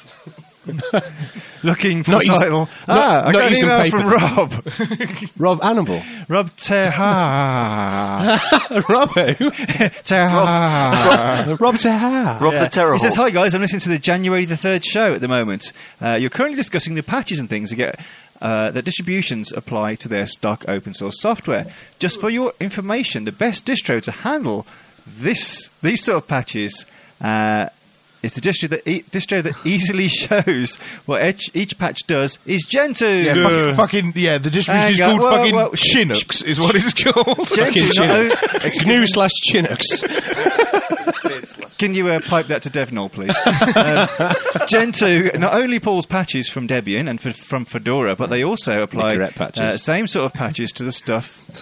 Looking for Not the use- title. not- ah, I not got an using email paper. from Rob. Rob Annable. Rob Terha. Rob who? Terha. Rob Tahar. Rob the Terror He says, Hawk. hi guys, I'm listening to the January the third show at the moment. Uh, you're currently discussing the patches and things to get uh, that distributions apply to their stock open source software. Just for your information, the best distro to handle this these sort of patches uh, is the distro that, e- distro that easily shows what each, each patch does is Gentoo. Yeah, fucking, fucking yeah. The distribution is Hang on, called whoa, fucking whoa. Chinooks, is what it's called. Gentoo not only- G N U slash Chinooks. Can you uh, pipe that to Devnol, please? um, Gentoo not only pulls patches from Debian and f- from Fedora, but they also apply Nicorette patches. uh, same sort of patches to the stuff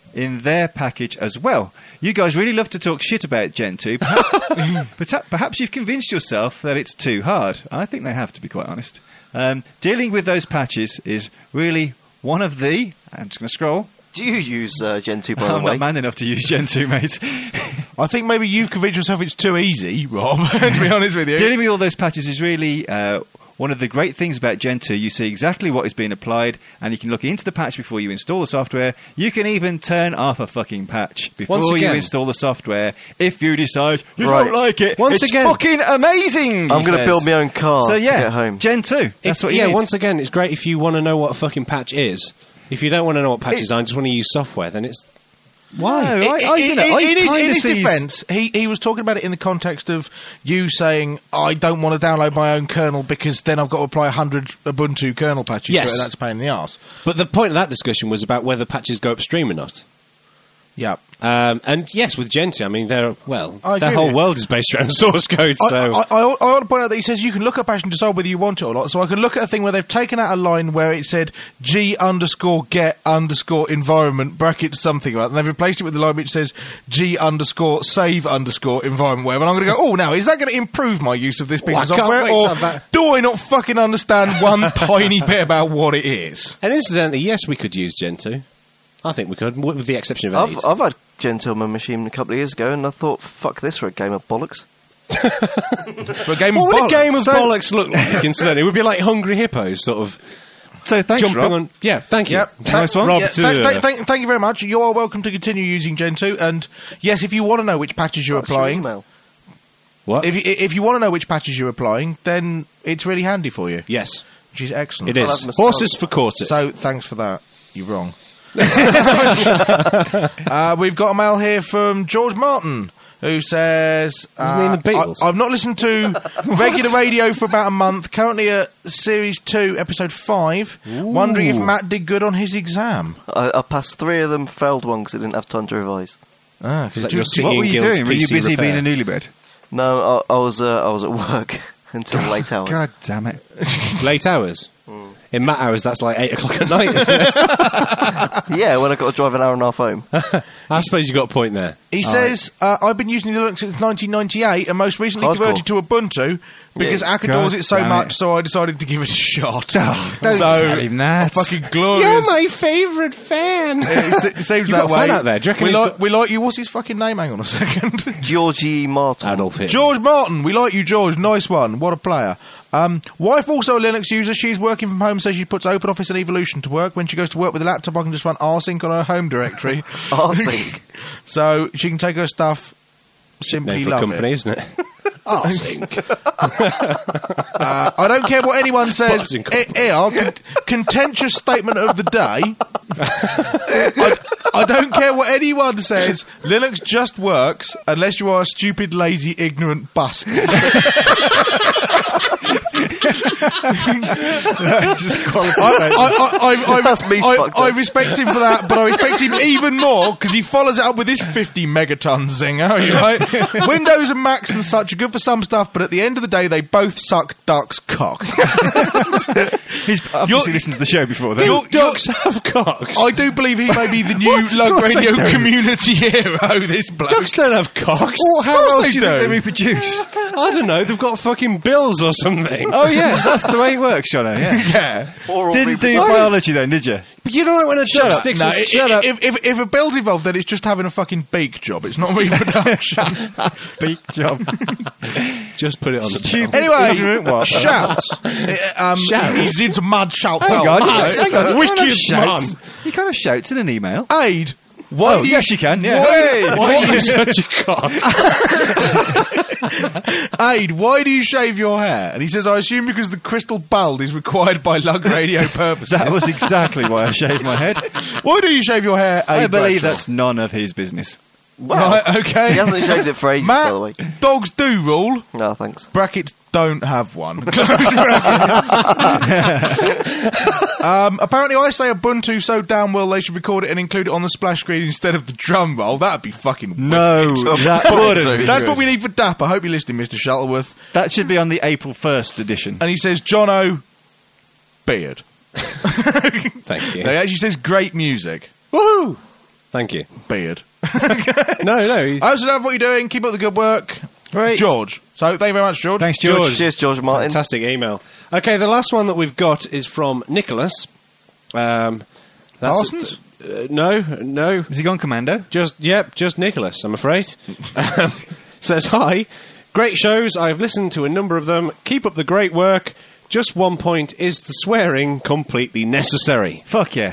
in their package as well. You guys really love to talk shit about Gen two, perhaps, but ta- perhaps you've convinced yourself that it's too hard. I think they have, to be quite honest. Um, dealing with those patches is really one of the... I'm just going to scroll. Do you use uh, Gen two, by the I'm way? not man enough to use Gen two, mate. I think maybe you've convinced yourself it's too easy, Rob, to be honest with you. Dealing with all those patches is really... Uh, one of the great things about Gen two, you see exactly what is being applied, and you can look into the patch before you install the software. You can even turn off a fucking patch before Once you again- install the software if you decide you Right. don't like it. Once it's again- fucking amazing! I'm he going to says. build my own car So to yeah, get home. Gen two. That's If- what you yeah, need. once again, it's great if you want to know what a fucking patch is. If you don't want to know what patches are and just want to use software, then it's... Why? In- I, I, you in- know, I in his, kinda in his sees- defence, he, he was talking about it in the context of you saying, I don't want to download my own kernel because then I've got to apply one hundred Ubuntu kernel patches Yes. to it, and that's a pain in the arse. But the point of that discussion was about whether patches go upstream or not. Yeah. Um, and yes, with Gen two, I mean, they're, well, I their agree whole with you. world is based around source code, so... I, I, I, I want to point out that he says you can look at a patch and decide whether you want it or not. So I could look at a thing where they've taken out a line where it said G underscore get underscore environment bracket something, right? And they've replaced it with the line which says G underscore save underscore environment whatever. And I'm going to go, oh, now, is that going to improve my use of this piece Oh, of I can't software? wait to Or have that. do I not fucking understand one tiny bit about what it is? And incidentally, yes, we could use Gen two. I think we could, w- with the exception of I've, AIDS. I've had Gen two on my machine a couple of years ago, and I thought, fuck this for a game of bollocks. For a game What of would a game of So- bollocks look like, incidentally? It would be like Hungry Hippos, sort of So thanks, jumping Rob. on... Yeah, thank you. Yep. Nice one. Rob, Yeah, to- th- th- thank, thank you very much. You are welcome to continue using Gen two. And yes, if you want to know which patches you're That's your applying, email. What? if you, if you want to know which patches you're applying, then it's really handy for you, Yes, which is excellent. it I'll is. have my Horses style. for quarters. So thanks for that. You're wrong. uh, we've got a mail here from George Martin, who says, Wasn't he in uh, the Beatles? I, I've not listened to regular radio for about a month, currently at Series two, Episode five, wondering if Matt did good on his exam. I, I passed three of them, failed one because I didn't have time to revise. Ah, Is that your What singing were you guild's doing? Were you P C busy repair? being a newlywed? No, I, I was uh, I was at work until late hours. God damn it. Late hours? In Matt hours, that's like eight o'clock at night, isn't it? Yeah, when I got to drive an hour and a half home. I suppose you got a point there. He says, uh, I've been using Linux since nineteen ninety-eight and most recently Hardcore. converted to Ubuntu because Yeah. Ack adores God it so damn much, it. so I decided to give it a shot. Oh, don't so, tell him that. Fucking glorious. favourite fan. It, se- it seems You that got a way. fan out there. Do you reckon we, he's like, got- we like you. What's his fucking name? Hang on a second. Georgie Martin. Adolf Hitler. George Martin. We like you, George. Nice one. What a player. Um, wife also a Linux user. She's working from home, so she puts OpenOffice and Evolution to work. When she goes to work with a laptop, I can just run rsync on her home directory. Rsync. So she can take her stuff. Simply Name for a love company, it. isn't it? Rsync. Uh, I don't care what anyone says. Boxing Eh, eh, our con- contentious statement of the day. I, I don't care what anyone says. Linux just works unless you are a stupid, lazy, ignorant bastard. I, I, I, I, That's me I, fucked I up. respect him for that, but I respect him even more because he follows it up with this fifty megaton zinger. Right? Windows and Macs and such are good for some stuff, but at the end of the day, they both suck duck's cock. He's obviously listened to the show before, then. You're- Ducks have cocks. I do believe he may be the new What? Of Lug course they Radio don't. community hero, this bloke. Ducks don't have cocks. Well, how Of course else they do you do. think They they reproduce. I don't know. They've got fucking bills or something. Oh, yeah, that's the way it works, Jono, yeah. Yeah. Oral Didn't do reproduction. biology then, did you? But you know, like when a duck Shut up. sticks No, a... i- shut i- up. if, if, if a bill's involved, then it's just having a fucking beak job. It's not reproduction. Big job. Just put it on the Stupid. Anyway, Ignorant what? shouts. Uh, um, Shouts? He's into mad shouts. Hang out. on, hang on. Wicked Wicked shouts. man. He kind of shouts in an email. Aid. Why Oh, do yes, you can, yeah. Why, Hey! Why are you such a cock? Aid, why do you shave your hair? And he says, I assume because the crystal bald is required by lug radio purposes. That was exactly why I shaved my head. Why do you shave your hair, Aid I believe Bradshaw? that's none of his business. Right, okay. He hasn't shaved it for ages, by the way. Matt, dogs do rule. No, thanks. Brackets don't have one. um, apparently, I say Ubuntu so damn well they should record it and include it on the splash screen instead of the drum roll. That'd be fucking No, wicked. that wouldn't be That's good. what we need for D A P. I hope you're listening, Mister Shuttleworth. That should be on the April first edition. And he says, Jono, beard. Thank you. No, he actually says great music. Woohoo! Thank you. Beard. No, no. he's- I also love what you're doing. Keep up the good work. Right. George. So, thank you very much, George. Thanks, George. Cheers, George Martin. Fantastic email. Okay, the last one that we've got is from Nicholas. Um, that's Parsons? uh, no, no. Has he gone commando? Just, yep, just Nicholas, I'm afraid. um, says, hi. Great shows. I've listened to a number of them. Keep up the great work. Just one point. Is the swearing completely necessary? Fuck yeah.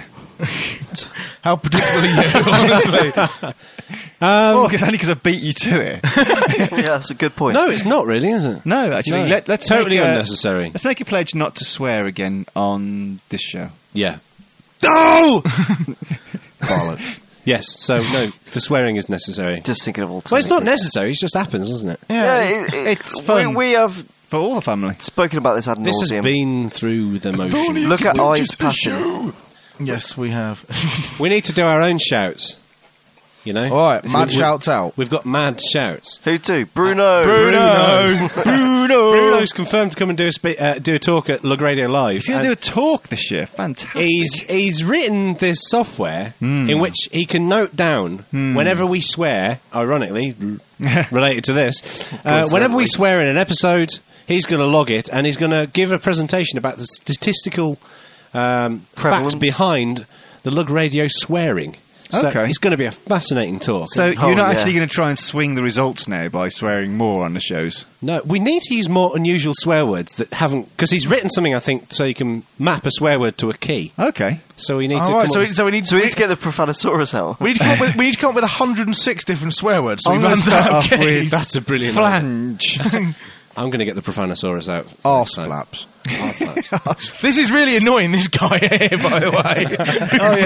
How predictable are you, honestly? Um, oh, cause, only because I beat you to it. Yeah, that's a good point. No, it's not really, is it? No, actually, No. Let, let's Totally make a, unnecessary. Let's make a pledge not to swear again on this show. Yeah. Oh! Bollocks. Yes, so no, the swearing is necessary. Just thinking of alternatives. Well, it's not necessary, it just happens, doesn't it? Yeah, it, it, It's fun. We, we have For all the family. spoken about this ad This has nauseum. been through the motion. Look at Eyes Passion. Yes, we have. We need to do our own shouts. You know? All right, mad We- shouts out. We've got mad shouts. Who to? Bruno. Bruno! Bruno! Bruno's confirmed to come and do a spe- uh, do a talk at Lug Radio Live. He's going to do and a talk this year. Fantastic. He's he's written this software in which he can note down whenever we swear. Ironically, r- related to this, uh, whenever we swear in an episode, he's going to log it and he's going to give a presentation about the statistical um, Prevalence. facts behind the Lug Radio swearing. So Okay. it's going to be a fascinating talk. So Oh, you're not yeah. actually going to try and swing the results now by swearing more on the shows? No, we need to use more unusual swear words that haven't, because he's written something, I think, so you can map a swear word to a key. Okay. So we need to. All right, come so, up we, so we need So we need to get the Profanosaurus out. we need to come up with we need to come up with one hundred six different swear words. So I'm we've gonna run start out off of with- keys. That's a brilliant. idea. Flange. I'm going to get the Profanosaurus out. Arse So- flaps. This is really annoying, this guy here, by the way. Oh,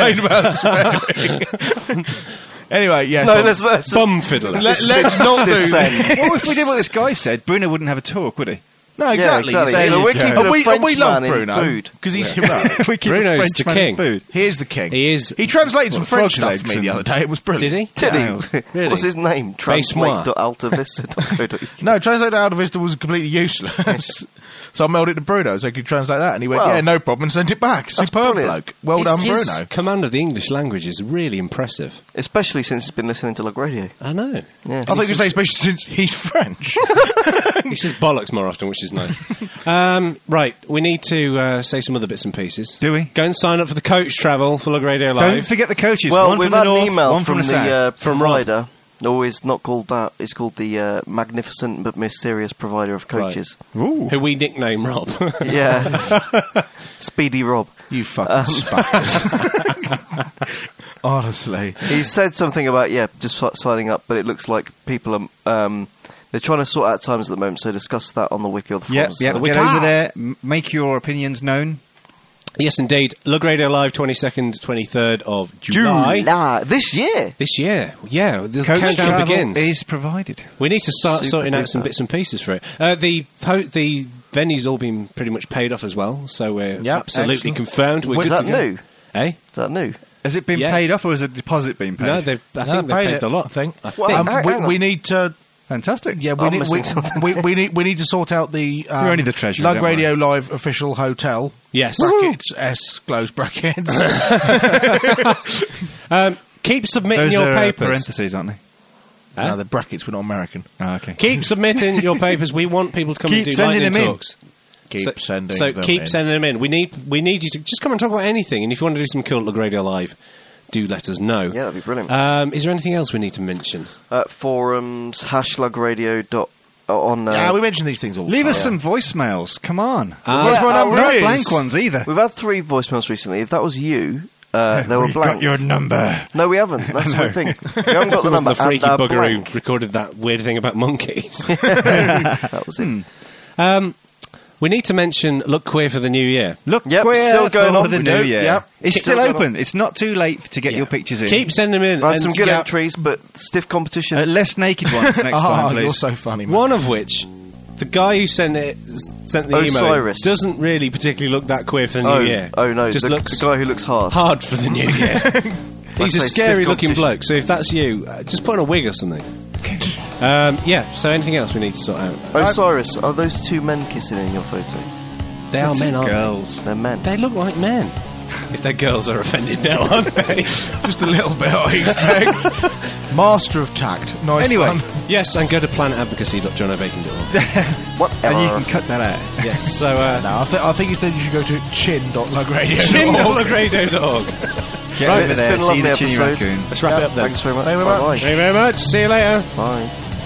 yeah. About swearing. Anyway, yes. No, I'm- let's, let's Bum fiddler. let, let's not do descend. that. Well, if we did what this guy said, Bruno wouldn't have a talk, would he? No, Yeah, exactly. exactly. There So you we're go. keeping And a we, and we love Frenchman in Bruno food. because he's heroic. we keep Bruno's a the Frenchman king. in food. He is the king. He is- He translated some Well, French frog stuff for legs me the and- other day. It was brilliant. Did he? Did he? Really? What's his name? Basemar. Translate.altavista.co.uk. No, translate out of Vista was completely useless. So I mailed it to Bruno so he could translate that, and he went, Well, "Yeah, no problem," and sent it back. Superb brilliant. bloke. Well His- done, his Bruno. command of the English language is really impressive. Especially since he's been listening to Lug Radio. I know. Yeah. I think you say especially since he's French. He says bollocks more often, which is nice. um, right, we need to uh, say some other bits and pieces. Do we? Go and sign up for the coach travel for Lug Radio Don't Live. forget the coaches. Well, one we've from the had north, an email one from, from, the, the south. uh, From Rob. provider. No, it's not called that. It's called the uh, magnificent but mysterious provider of coaches. Ooh. Who we nickname Rob. Yeah. Speedy Rob. You fucking spackers. Honestly. He said something about, yeah, just s- signing up, but it looks like people are... Um, they're trying to sort out times at the moment, so discuss that on the wiki or the Yep, forums. yep. So- Get over there. M- make your opinions known. Yes, indeed. Lug Radio Live, twenty-second, twenty-third of July. July. This year. This year. Yeah, the Coach countdown travel begins. is provided. We need to start Super sorting out duper. some bits and pieces for it. Uh, the po- the venue's all been pretty much paid off as well, so we're Yep, absolutely excellent. confirmed. We're Is good that to go. new? Eh? Is that new? Has it been Yeah. paid off or has a deposit been paid? No, they've, I No, think they've paid it, a lot. I think. Well, Um, hang- we, hang on. we need to. Fantastic. Yeah, we I'm need, missing we, something. we, we need we need to sort out the um, We're only the treasurer, Lug don't Radio Live official hotel. Yes. Brackets S close brackets. Um, keep submitting Those your are uh, papers. parentheses, aren't they? No, the brackets were not American. Oh, okay. Keep submitting your papers. We want people to come Keep and do sending lightning them in. talks. Keep so, sending So them keep in. sending them in. We need we need you to just come and talk about anything. And if you want to do some cool Lug Radio Live, do let us know. Yeah, that'd be brilliant. Um, is there anything else we need to mention? Uh, forums, hashlugradio dot on. Uh, Yeah, we mention these things all the Leave time. us some voicemails. Come on. Ah. What's my Yeah, number Not is? blank ones either. We've had three voicemails recently. If that was you, uh, they were We blank. got your number. No, we haven't. That's the No. weird thing. We haven't got the It wasn't number. the freaky and, uh, bugger blank. who recorded that weird thing about monkeys. That was it. um, we need to mention Look Queer for the new year. Look, Yep, queer still going for on. the We new do. year. Yep. It's Still still going open. It's not too late to get your pictures in. Keep sending them in. We had and some good yeah, entries, but stiff competition. Uh, less naked ones next Oh, time, you're please. so funny, man. One of which, the guy who sent it, sent the email, Osiris. in, doesn't really particularly look that queer for the oh, new year. oh no, just the, looks the guy who looks hard. hard for the new year. Let's He's a say stiff scary looking competition. bloke. So if that's you, uh, just put on a wig or something. Um, yeah. So anything else we need to sort out? Osiris, are those two men kissing in your photo? They are men, aren't girls. They're men. they? They look like men. If their girls are offended now, aren't they? Just a little bit, I expect. Master of tact. Nice Anyway. one. Yes, and go to planet advocacy dot john o'bacon dot org. Whatever. And you can cut that out. Yes, so... Uh, No, I, th- I think instead you should go to chin dot lug radio. chin dot lagrado dot org. Get Right, over it's there, been a see lovely the chinny episode. raccoon. Let's wrap it up then. Thanks very much. Thank you very Bye-bye. Thank you very much. See you later. Bye.